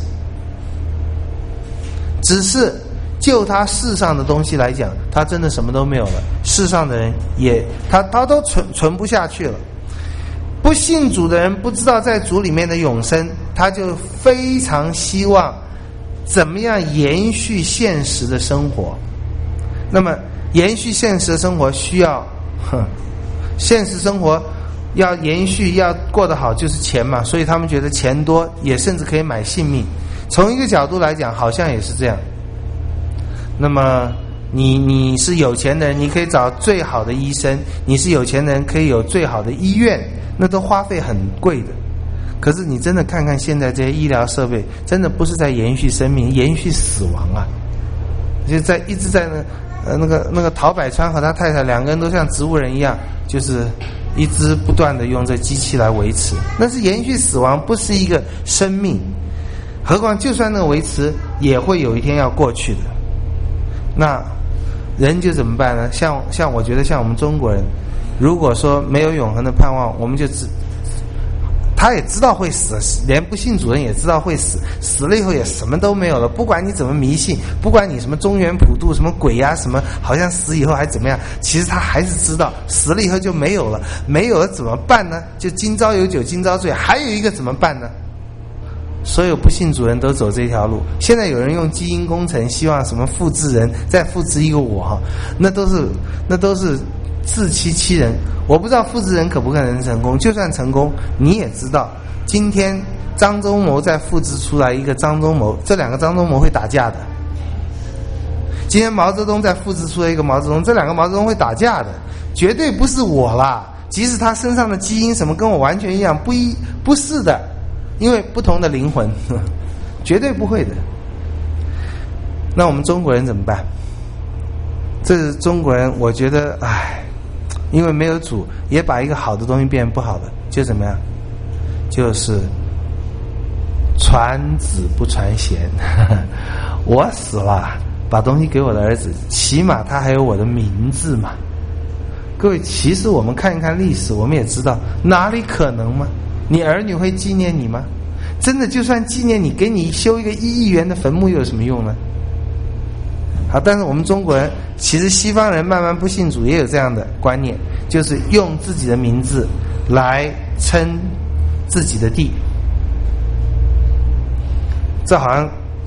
只是就他世上的东西来讲，他真的什么都没有了。世上的人也他他都存存不下去了。不信主的人不知道在主里面的永生，他就非常希望怎么样延续现实的生活。那么延续现实的生活需要，哼，现实生活要延续要过得好就是钱嘛，所以他们觉得钱多也甚至可以买性命。从一个角度来讲好像也是这样。那么你你是有钱的人，你可以找最好的医生，你是有钱的人可以有最好的医院，那都花费很贵的。可是你真的看看现在这些医疗设备，真的不是在延续生命，延续死亡啊！就在一直在那呃那个那个陶百川和他太太两个人都像植物人一样，就是一直不断的用这机器来维持，那是延续死亡，不是一个生命。何况就算那个维持，也会有一天要过去的。那人就怎么办呢？像像我觉得像我们中国人，如果说没有永恒的盼望，我们就知他也知道会死，连不信主人也知道会死，死了以后也什么都没有了。不管你怎么迷信，不管你什么中原普渡什么鬼呀、啊、什么，好像死以后还怎么样，其实他还是知道死了以后就没有了。没有了怎么办呢？就今朝有酒今朝醉。还有一个怎么办呢？所有不信主人都走这条路。现在有人用基因工程，希望什么复制人再复制一个我，那都是那都是自欺欺人。我不知道复制人可不可能成功，就算成功，你也知道，今天张忠谋再复制出来一个张忠谋，这两个张忠谋会打架的。今天毛泽东再复制出来一个毛泽东，这两个毛泽东会打架的，绝对不是我啦。即使他身上的基因什么跟我完全一样，不一不是的。因为不同的灵魂，绝对不会的。那我们中国人怎么办？这是中国人，我觉得，唉，因为没有主，也把一个好的东西变不好的，就怎么样？就是传子不传贤。我死了，把东西给我的儿子，起码他还有我的名字嘛。各位，其实我们看一看历史，我们也知道，哪里可能吗？你儿女会纪念你吗？真的，就算纪念你，给你修一个一亿元的坟墓又有什么用呢？好，但是我们中国人，其实西方人慢慢不信主也有这样的观念，就是用自己的名字来称自己的地。这好像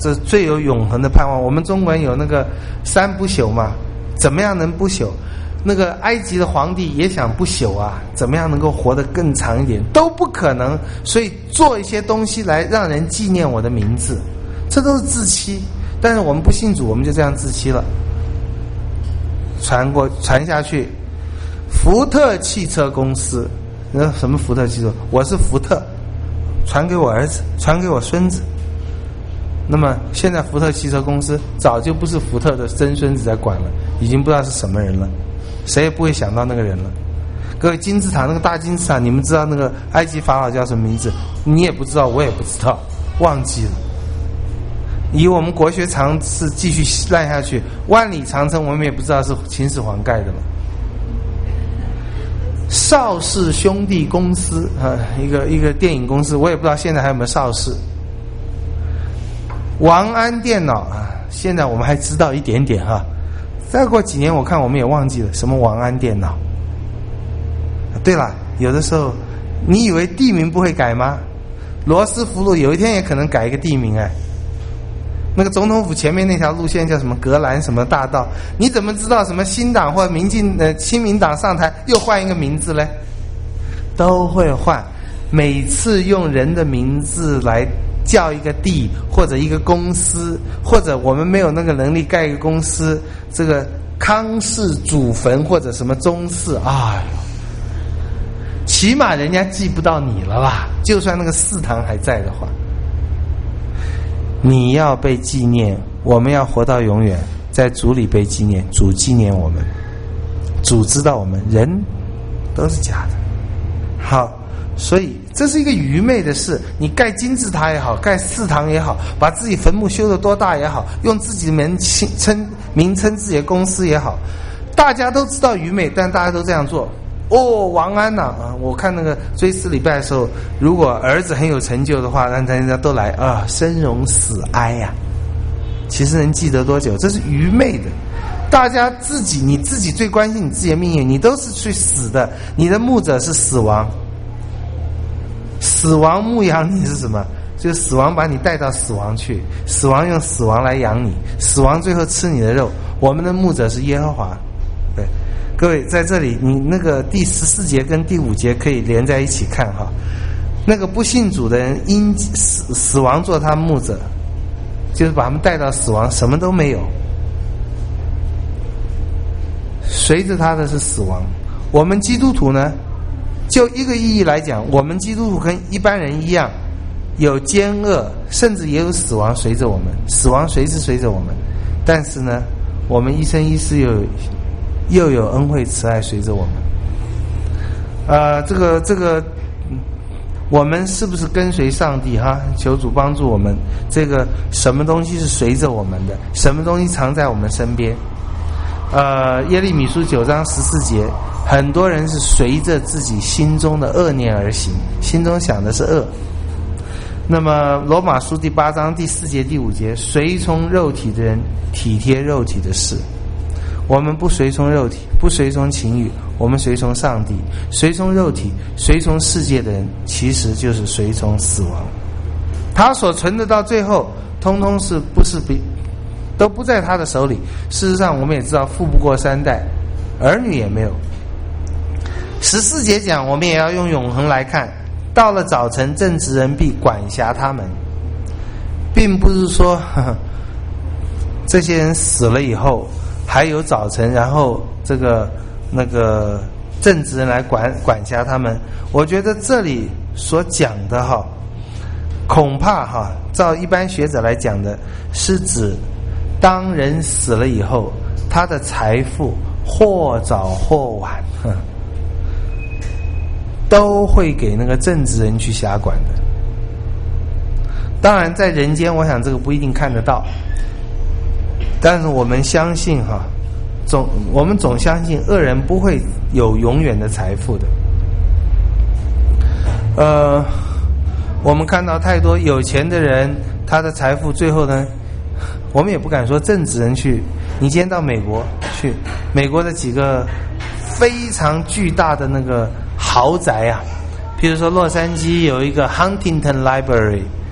这最有永恒的盼望。我们中国人有那个三不朽嘛，怎么样能不朽？那个埃及的皇帝也想不朽啊，怎么样能够活得更长一点？都不可能。所以做一些东西来让人纪念我的名字，这都是自欺。但是我们不信主，我们就这样自欺了。传过传下去，福特汽车公司，那什么福特汽车？我是福特，传给我儿子，传给我孙子。那么现在福特汽车公司早就不是福特的曾孙子在管了，已经不知道是什么人了，谁也不会想到那个人了。各位，金字塔那个大金字塔，你们知道那个埃及法老叫什么名字？你也不知道，我也不知道，忘记了。以我们国学常识继续烂下去，万里长城我们也不知道是秦始皇盖的了。邵氏兄弟公司啊，一个一个电影公司，我也不知道现在还有没有邵氏。王安电脑啊，现在我们还知道一点点哈，再过几年我看我们也忘记了什么王安电脑。对了，有的时候你以为地名不会改吗？罗斯福路有一天也可能改一个地名哎。那个总统府前面那条路线叫什么格兰什么大道，你怎么知道什么新党或民进呃亲民党上台又换一个名字嘞？都会换，每次用人的名字来叫一个地或者一个公司，或者我们没有那个能力盖一个公司，这个康氏祖坟或者什么宗祠，哎呦，起码人家记不到你了吧？就算那个祠堂还在的话。你要被纪念，我们要活到永远，在主里被纪念，主纪念我们，主知道我们人都是假的。好，所以这是一个愚昧的事。你盖金字塔也好，盖祠堂也好，把自己坟墓修得多大也好，用自己的名称名称自己的公司也好，大家都知道愚昧，但大家都这样做。哦，王安呐、啊！我看那个追思礼拜的时候，如果儿子很有成就的话，让大家都来啊，生荣死哀呀、啊。其实能记得多久？这是愚昧的。大家自己，你自己最关心你自己的命运，你都是去死的。你的牧者是死亡，死亡牧养你是什么？就是死亡把你带到死亡去，死亡用死亡来养你，死亡最后吃你的肉。我们的牧者是耶和华，对。各位在这里，你那个第十四节跟第五节可以连在一起看哈。那个不信主的人因死死亡做他牧者，就是把他们带到死亡，什么都没有。随着他的是死亡。我们基督徒呢，就一个意义来讲，我们基督徒跟一般人一样，有奸恶，甚至也有死亡随着我们，死亡随时随着我们。但是呢，我们一生一世又有又有恩惠慈爱随着我们。呃，这个这个，我们是不是跟随上帝哈？求主帮助我们。这个什么东西是随着我们的？什么东西藏在我们身边？呃，耶利米书九章十四节，很多人是随着自己心中的恶念而行，心中想的是恶。那么罗马书第八章第四节第五节，随从肉体的人体贴肉体的事。我们不随从肉体，不随从情欲，我们随从上帝。随从肉体，随从世界的人，其实就是随从死亡。他所存的到最后，通通是不是比都不在他的手里。事实上，我们也知道，富不过三代，儿女也没有。十四节讲，我们也要用永恒来看。到了早晨，正直人必管辖他们，并不是说呵呵这些人死了以后。还有早晨，然后这个那个正直人来管管辖他们。我觉得这里所讲的哈，恐怕哈，照一般学者来讲的，是指当人死了以后，他的财富或早或晚，呵都会给那个正直人去辖管的。当然，在人间，我想这个不一定看得到。但是我们相信哈，总我们总相信恶人不会有永远的财富的。呃，我们看到太多有钱的人，他的财富最后呢，我们也不敢说正直人去。你今天到美国去，美国的几个非常巨大的那个豪宅啊，譬如说洛杉矶有一个 Huntington Library，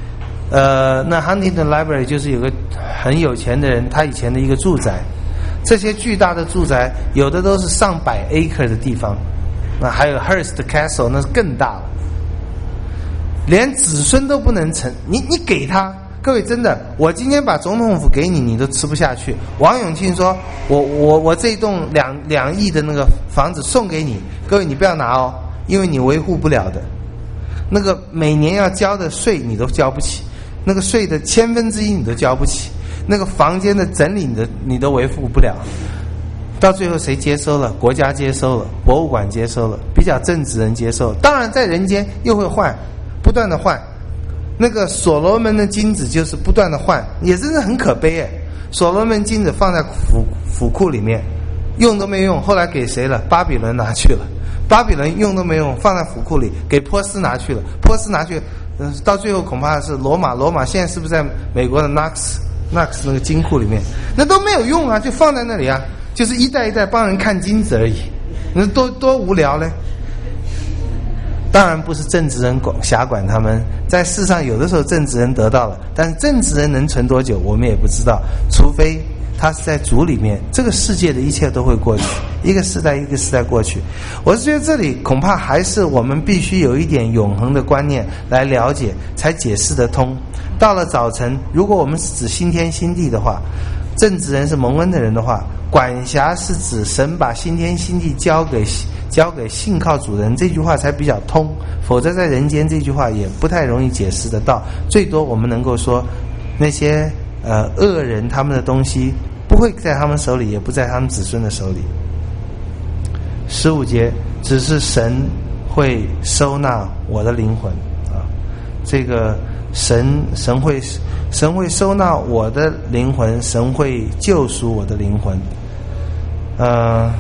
呃，那 Huntington Library 就是有个很有钱的人，他以前的一个住宅，这些巨大的住宅有的都是上百 acre 的地方，那还有 Hearst Castle 那是更大了，连子孙都不能成，你你给他，各位真的，我今天把总统府给你，你都吃不下去。王永庆说，我我我这栋两两亿的那个房子送给你，各位你不要拿哦，因为你维护不了的，那个每年要交的税你都交不起，那个税的千分之一你都交不起，那个房间的整理你的你都维护不了。到最后谁接收了？国家接收了，博物馆接收了，比较正直人接收。当然在人间又会换，不断的换。那个所罗门的金子就是不断的换，也真是很可悲哎。所罗门金子放在府府库里面，用都没用，后来给谁了？巴比伦拿去了。巴比伦用都没用，放在府库里，给波斯拿去了。波斯拿去，呃，到最后恐怕是罗马。罗马现在是不是在美国的 Knox Knox 那个金库里面？那都没有用啊，就放在那里啊，就是一代一代帮人看金子而已。那多多无聊嘞！当然不是政治人管辖管他们，在世上有的时候政治人得到了，但是政治人能存多久我们也不知道，除非他是在主里面，这个世界的一切都会过去，一个时代一个时代过去。我是觉得这里恐怕还是我们必须有一点永恒的观念来了解，才解释得通。到了早晨，如果我们是指新天新地的话，正直人是蒙恩的人的话，管辖是指神把新天新地交给交给信靠主人，这句话才比较通，否则在人间这句话也不太容易解释得到。最多我们能够说那些呃恶人他们的东西不会在他们手里，也不在他们子孙的手里。十五节，只是神会收纳我的灵魂啊，这个神神会神会收纳我的灵魂，神会救赎我的灵魂。呃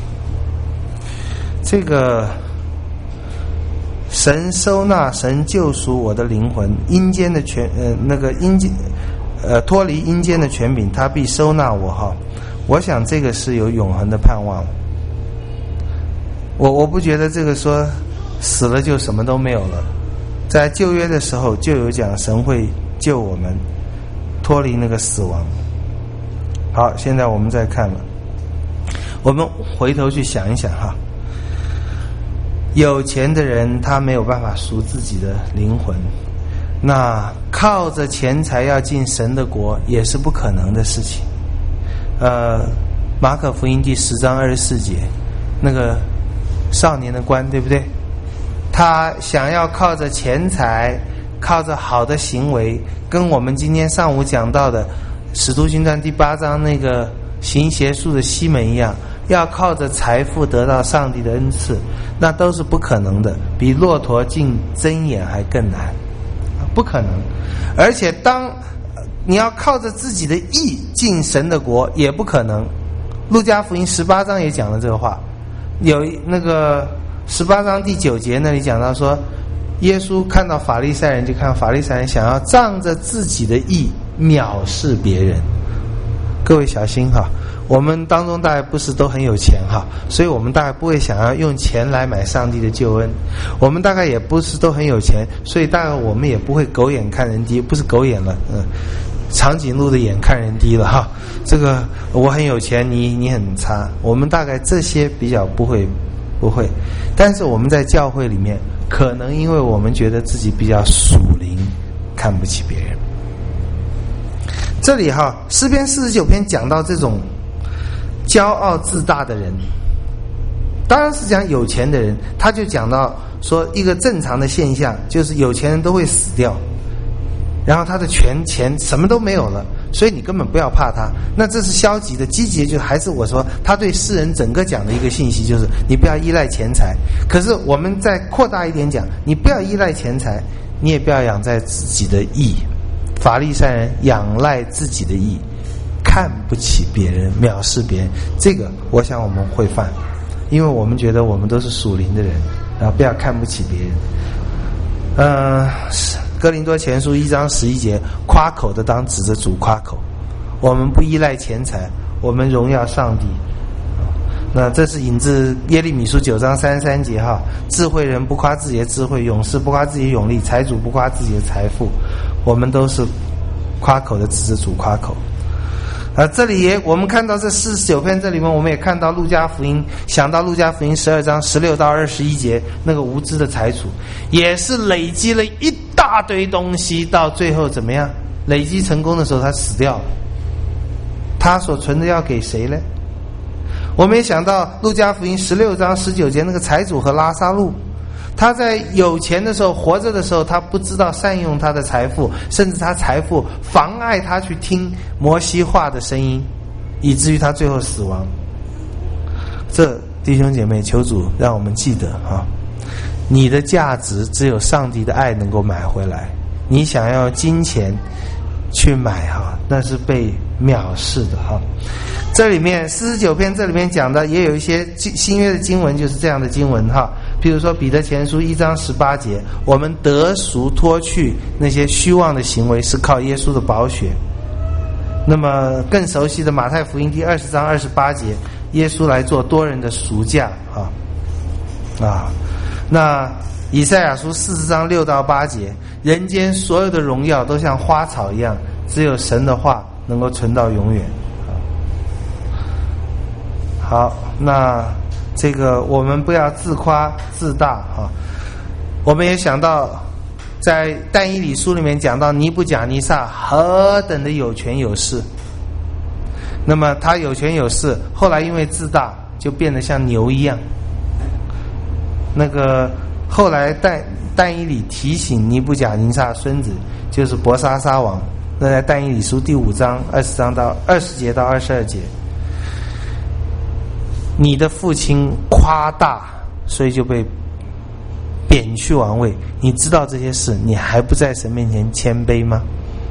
这个神收纳神救赎我的灵魂，阴间的权呃那个阴间呃脱离阴间的权柄，他必收纳我哈。我想这个是有永恒的盼望。我我不觉得这个说死了就什么都没有了，在旧约的时候就有讲神会救我们脱离那个死亡。好，现在我们再看了，我们回头去想一想哈。有钱的人他没有办法赎自己的灵魂，那靠着钱财要进神的国也是不可能的事情。呃，马可福音第十章二十四节，那个少年的官，对不对？他想要靠着钱财，靠着好的行为，跟我们今天上午讲到的使徒行传第八章那个行邪术的西门一样，要靠着财富得到上帝的恩赐，那都是不可能的，比骆驼进针眼还更难，不可能。而且当你要靠着自己的义进神的国也不可能。路加福音十八章也讲了这个话，有那个十八章第九节那里讲到说，耶稣看到法利赛人，就看法利赛人想要仗着自己的义藐视别人。各位小心哈，我们当中大概不是都很有钱哈，所以我们大概不会想要用钱来买上帝的救恩。我们大概也不是都很有钱，所以大概我们也不会狗眼看人低，不是狗眼了，嗯，长颈鹿的眼看人低了哈。这个我很有钱，你你很差，我们大概这些比较不会不会。但是我们在教会里面，可能因为我们觉得自己比较属灵，看不起别人。这里哈，诗篇四十九篇讲到这种骄傲自大的人，当然是讲有钱的人，他就讲到说一个正常的现象，就是有钱人都会死掉，然后他的全钱什么都没有了，所以你根本不要怕他。那这是消极的，积极的就还是我说他对世人整个讲的一个信息，就是你不要依赖钱财。可是我们再扩大一点讲，你不要依赖钱财，你也不要仰在自己的义。法利赛人仰赖自己的义，看不起别人，藐视别人，这个我想我们会犯，因为我们觉得我们都是属灵的人，然后不要看不起别人。呃，哥林多前书一章十一节，夸口的当指着主夸口，我们不依赖钱财，我们荣耀上帝。那这是引自耶利米书九章三十三节哈，智慧人不夸自己的智慧，勇士不夸自己的勇力，财主不夸自己的财富， 我们都是夸口的指着主夸口。啊，这里也我们看到这四十九篇这里面，我们也看到路加福音，想到路加福音十二章十六到二十一节那个无知的财主，也是累积了一大堆东西，到最后怎么样？累积成功的时候他死掉了，他所存的要给谁呢？我们也想到路加福音十六章十九节那个财主和拉撒路，他在有钱的时候，活着的时候，他不知道善用他的财富，甚至他财富妨碍他去听摩西话的声音，以至于他最后死亡。这弟兄姐妹，求主让我们记得啊，你的价值只有上帝的爱能够买回来。你想要金钱去买哈，那是被藐视的哈。这里面四十九篇这里面讲的也有一些新约的经文，就是这样的经文哈。譬如说彼得前书一章十八节，我们得赎脱去那些虚妄的行为，是靠耶稣的宝血。那么更熟悉的马太福音第二十章二十八节，耶稣来做多人的赎价啊啊。那以赛亚书四十章六到八节，人间所有的荣耀都像花草一样，只有神的话能够存到永远。好，那这个我们不要自夸自大啊。我们也想到在但以理书里面讲到尼布甲尼撒何等的有权有势，那么他有权有势，后来因为自大就变得像牛一样。那个后来但但以理提醒尼布甲尼撒孙子就是伯沙撒王，那在但以理书第五章二十章到二十节到二十二节，你的父亲夸大，所以就被贬去王位。你知道这些事，你还不在神面前谦卑吗？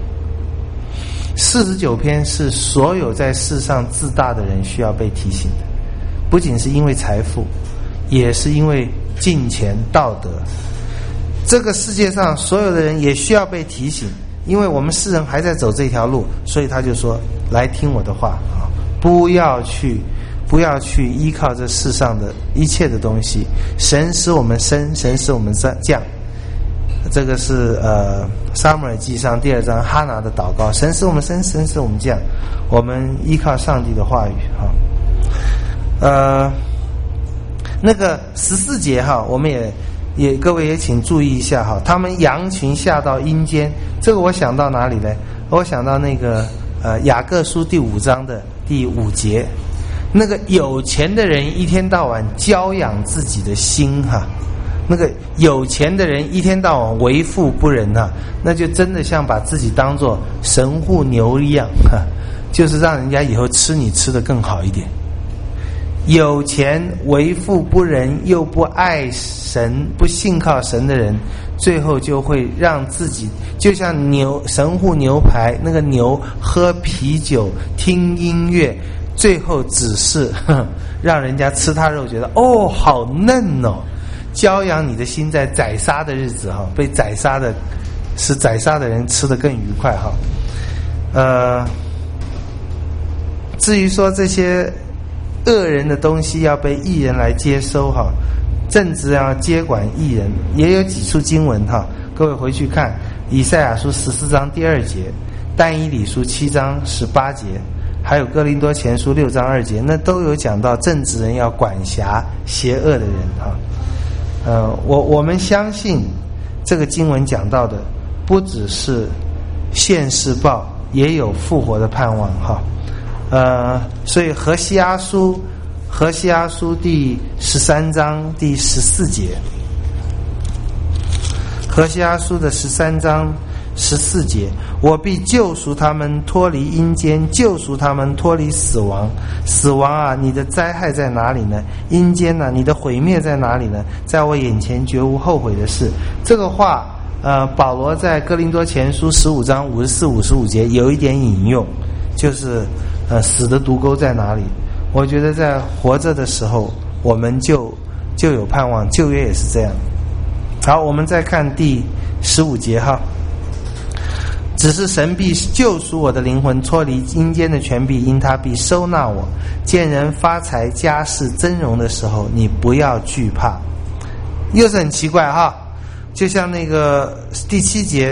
四十九篇是所有在世上自大的人需要被提醒的，不仅是因为财富，也是因为金钱道德。这个世界上所有的人也需要被提醒，因为我们世人还在走这条路，所以他就说来听我的话啊，不要去不要去依靠这世上的一切的东西。神使我们生，神使我们降。这个是呃撒母耳记上第二章哈拿的祷告，神使我们生，神使我们降。我们依靠上帝的话语哈。呃那个十四节哈，我们也也各位也请注意一下哈，他们羊群下到阴间，这个我想到哪里呢？我想到那个呃雅各书第五章的第五节，那个有钱的人一天到晚教养自己的心哈，那个有钱的人一天到晚为富不仁哈，那就真的像把自己当作神户牛一样哈，就是让人家以后吃你吃得更好一点。有钱为富不仁又不爱神不信靠神的人，最后就会让自己就像牛神户牛排，那个牛喝啤酒听音乐，最后只是让人家吃他肉觉得哦好嫩哦，教养你的心在宰杀的日子哈，被宰杀的使宰杀的人吃得更愉快哈。呃，至于说这些恶人的东西要被义人来接收哈，正直要接管义人，也有几处经文哈，各位回去看以赛亚书十四章第二节，但以理书七章十八节，还有哥林多前书六章二节，那都有讲到正直人要管辖邪恶的人哈。呃，我我们相信这个经文讲到的不只是现世报，也有复活的盼望哈。呃，所以何西阿书，何西阿书第十三章第十四节，何西阿书的十三章十四节，我必救赎他们脱离阴间，救赎他们脱离死亡。死亡啊，你的灾害在哪里呢？阴间啊，你的毁灭在哪里呢？在我眼前绝无后悔的事。这个话，呃，保罗在哥林多前书十五章五十四、五十五节有一点引用，就是呃，死的毒钩在哪里？我觉得在活着的时候，我们就就有盼望。旧约也是这样。好，我们再看第十五节哈。只是神必救赎我的灵魂，脱离阴间的权柄，因他必收纳我。见人发财、家世、增荣的时候，你不要惧怕。又是很奇怪哈，就像那个第七节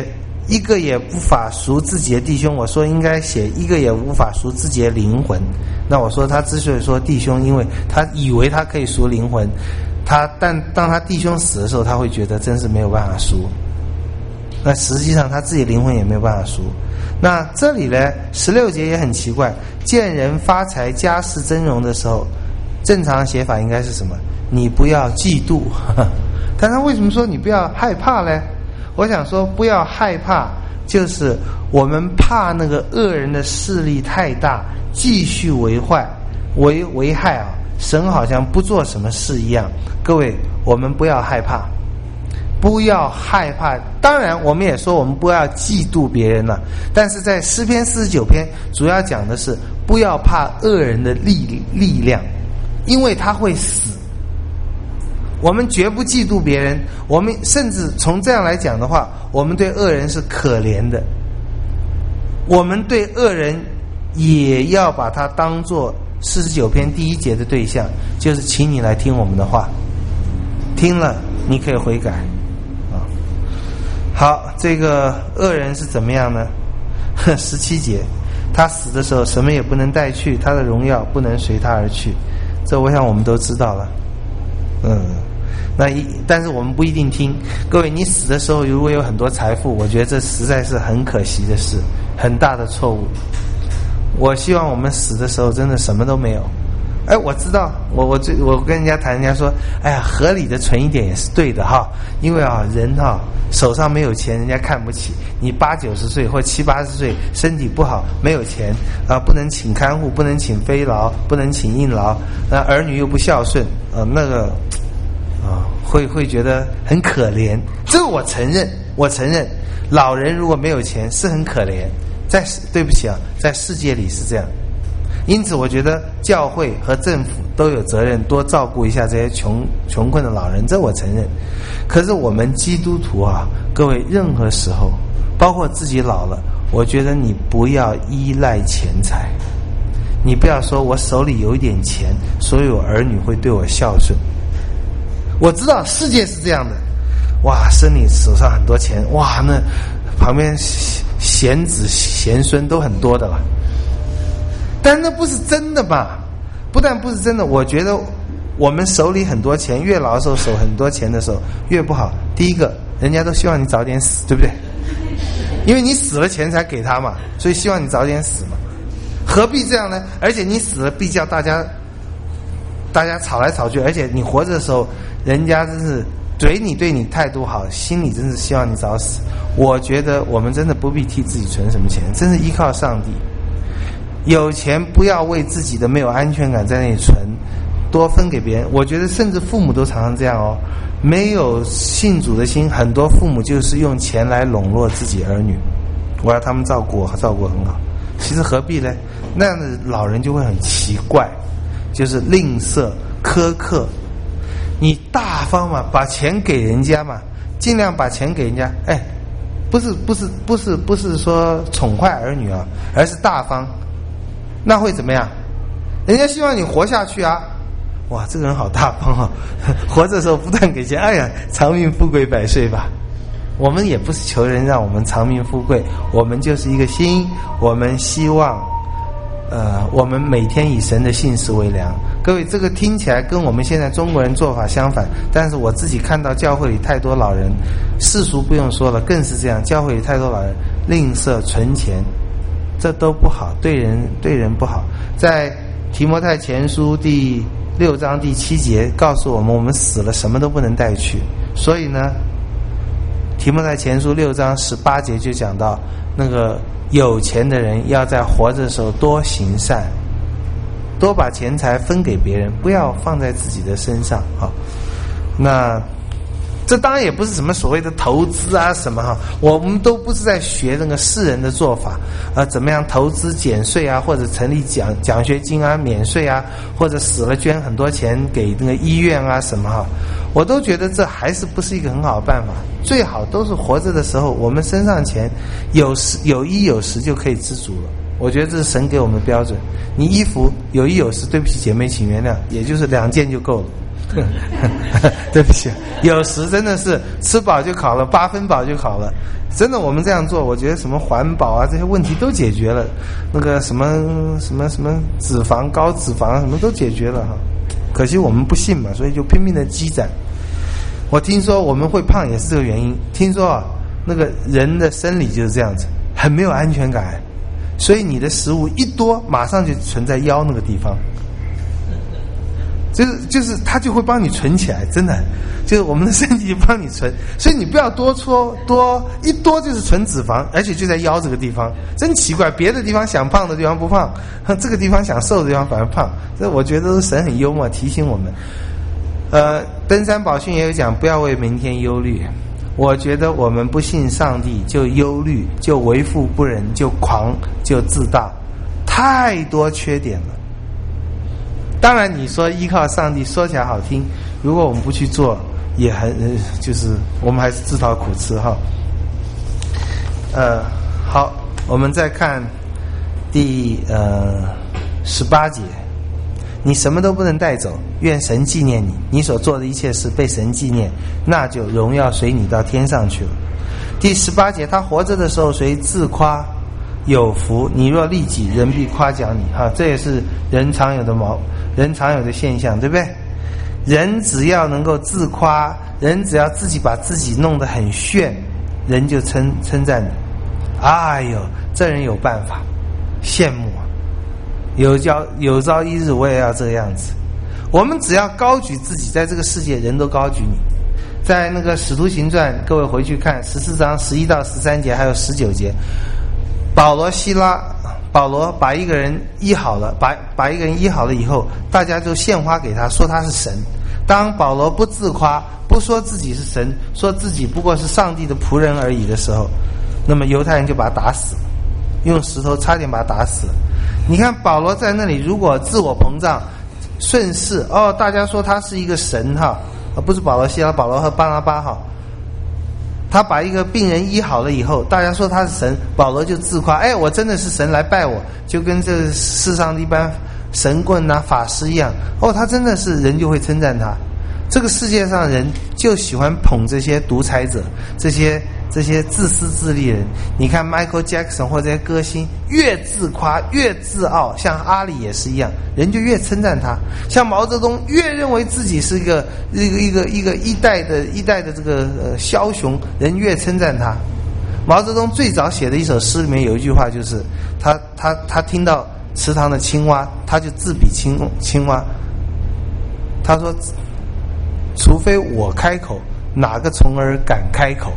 一个也无法赎自己的弟兄，我说应该写一个也无法赎自己的灵魂。那我说他之所以说弟兄，因为他以为他可以赎灵魂，他但当他弟兄死的时候，他会觉得真是没有办法赎。那实际上他自己灵魂也没有办法赎。那这里呢，十六节也很奇怪，见人发财家世增荣的时候，正常的写法应该是什么？你不要嫉妒。但他为什么说你不要害怕呢？我想说不要害怕，就是我们怕那个恶人的势力太大，继续为坏为为害啊，神好像不做什么事一样。各位，我们不要害怕，不要害怕。当然我们也说我们不要嫉妒别人了，但是在诗篇四十九篇主要讲的是不要怕恶人的力力量，因为他会死。我们绝不嫉妒别人，我们甚至从这样来讲的话，我们对恶人是可怜的，我们对恶人也要把他当作四十九篇第一节的对象，就是请你来听我们的话，听了你可以悔改啊。好，这个恶人是怎么样呢？十七节，他死的时候什么也不能带去，他的荣耀不能随他而去，这我想我们都知道了。嗯，那一但是我们不一定听。各位，你死的时候如果有很多财富，我觉得这实在是很可惜的事，很大的错误。我希望我们死的时候真的什么都没有。哎，我知道，我我最我跟人家谈，人家说，哎呀，合理的存一点也是对的哈，因为啊，人哈手上没有钱，人家看不起你。八九十岁或七八十岁，身体不好，没有钱啊，不能请看护，不能请飞劳，不能请印劳，那儿女又不孝顺，呃，那个啊，会会觉得很可怜。这个我承认，我承认，老人如果没有钱是很可怜，在对不起啊，在世界里是这样。因此我觉得教会和政府都有责任多照顾一下这些穷穷困的老人，这我承认。可是我们基督徒啊，各位，任何时候包括自己老了，我觉得你不要依赖钱财，你不要说我手里有一点钱，所以我儿女会对我孝顺。我知道世界是这样的，哇，生你手上很多钱，哇，那旁边贤子贤孙都很多的了。但那不是真的吧？不但不是真的，我觉得我们手里很多钱，越老的时候手很多钱的时候越不好。第一个，人家都希望你早点死，对不对？因为你死了钱才给他嘛，所以希望你早点死嘛。何必这样呢？而且你死了必叫大家大家吵来吵去，而且你活着的时候，人家真是对你对你态度好，心里真是希望你早死。我觉得我们真的不必替自己存什么钱，真是依靠上帝。有钱不要为自己的没有安全感在那里存，多分给别人。我觉得甚至父母都常常这样哦，没有信主的心，很多父母就是用钱来笼络自己儿女，我要他们照顾我，照顾我很好。其实何必呢？那样的老人就会很奇怪，就是吝啬苛刻。你大方嘛，把钱给人家嘛，尽量把钱给人家。哎，不是不是不是不是说宠坏儿女啊，而是大方。那会怎么样？人家希望你活下去啊！哇，这个人好大方啊！活着的时候不但给钱，哎呀，长命富贵百岁吧。我们也不是求人让我们长命富贵，我们就是一个心，我们希望，呃，我们每天以神的信实为粮。各位，这个听起来跟我们现在中国人做法相反，但是我自己看到教会里太多老人，世俗不用说了，更是这样。教会里太多老人吝啬存钱。这都不好，对人对人不好。在提摩太前书第六章第七节告诉我们，我们死了什么都不能带去。所以呢，提摩太前书六章十八节就讲到，那个有钱的人要在活着的时候多行善，多把钱财分给别人，不要放在自己的身上啊。那这当然也不是什么所谓的投资啊什么哈，我们都不是在学那个世人的做法啊，怎么样投资减税啊，或者成立奖奖学金啊免税啊，或者死了捐很多钱给那个医院啊什么哈，我都觉得这还是不是一个很好的办法。最好都是活着的时候，我们身上钱有时有衣有食就可以知足了。我觉得这是神给我们的标准。你衣服有衣有食，对不起姐妹请原谅，也就是两件就够了。 对不起，有时真的是吃饱就好了，八分饱就好了。真的，我们这样做，我觉得什么环保啊这些问题都解决了，那个什么什么什么脂肪高脂肪什么都解决了哈。可惜我们不信嘛，所以就拼命的积攒。我听说我们会胖也是这个原因。听说啊，那个人的生理就是这样子，很没有安全感，所以你的食物一多，马上就存在腰那个地方。就是就是它就会帮你存起来，真的，就是我们的身体就帮你存，所以你不要多搓多一多就是存脂肪，而且就在腰这个地方，真奇怪，别的地方想胖的地方不胖，这个地方想瘦的地方反而胖，这我觉得神很幽默，提醒我们。呃，登山宝训也有讲，不要为明天忧虑。我觉得我们不信上帝就忧虑，就为富不仁，就狂，就自大，太多缺点了。当然你说依靠上帝说起来好听，如果我们不去做也很就是我们还是自讨苦吃哈。呃好，我们再看第呃十八节，你什么都不能带走，愿神纪念你，你所做的一切事被神纪念，那就荣耀随你到天上去了。第十八节，他活着的时候谁自夸有福，你若利己，人必夸奖你哈，这也是人常有的毛人常有的现象，对不对？人只要能够自夸，人只要自己把自己弄得很炫，人就称称赞你。哎呦，这人有办法，羡慕啊！有朝有朝一日我也要这个样子。我们只要高举自己，在这个世界人都高举你。在那个《使徒行传》，各位回去看十四章十一到十三节，还有十九节，保罗、希拉。保罗把一个人医好了，把把一个人医好了以后，大家就献花给他，说他是神。当保罗不自夸，不说自己是神，说自己不过是上帝的仆人而已的时候，那么犹太人就把他打死了，用石头差点把他打死了。你看保罗在那里，如果自我膨胀，顺势哦，大家说他是一个神哈，不是保罗、希拉，保罗和巴拿巴哈。他把一个病人医好了以后，大家说他是神，保罗就自夸，哎，我真的是神，来拜我，就跟这世上的一般神棍啊法师一样，哦，他真的是，人就会称赞他。这个世界上人就喜欢捧这些独裁者，这些这些自私自利人。你看 Michael Jackson 或者这些歌星，越自夸越自傲，像阿里也是一样，人就越称赞他。像毛泽东越认为自己是一个一个一个一个一代的一代的这个呃枭雄，人越称赞他。毛泽东最早写的一首诗里面有一句话，就是他他他听到池塘的青蛙，他就自比青青蛙。他说，除非我开口，哪个虫儿敢开口？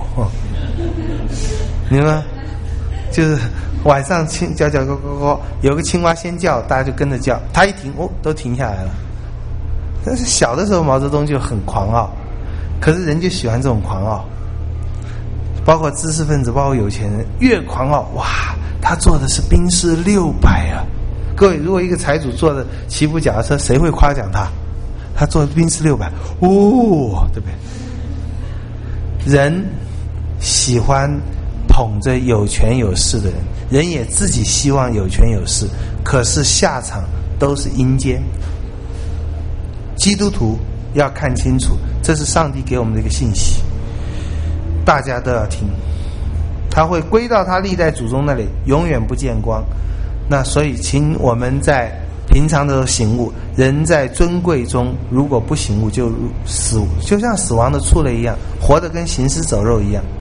你们就是晚上青叫叫咕咕咕，有个青蛙先叫，大家就跟着叫，他一停，哦，都停下来了。但是小的时候毛泽东就很狂傲，可是人就喜欢这种狂傲，包括知识分子，包括有钱人，越狂傲，哇，他坐的是宾士六百啊！各位，如果一个财主坐的骑部脚踏车，谁会夸奖他？他坐的宾士六百，哦，对不对？人喜欢捧着有权有势的人，人也自己希望有权有势，可是下场都是阴间。基督徒要看清楚，这是上帝给我们的一个信息，大家都要听。他会归到他历代祖宗那里，永远不见光。那所以请我们在平常的醒悟，人在尊贵中如果不醒悟，就死，就像死亡的畜类一样，活得跟行尸走肉一样。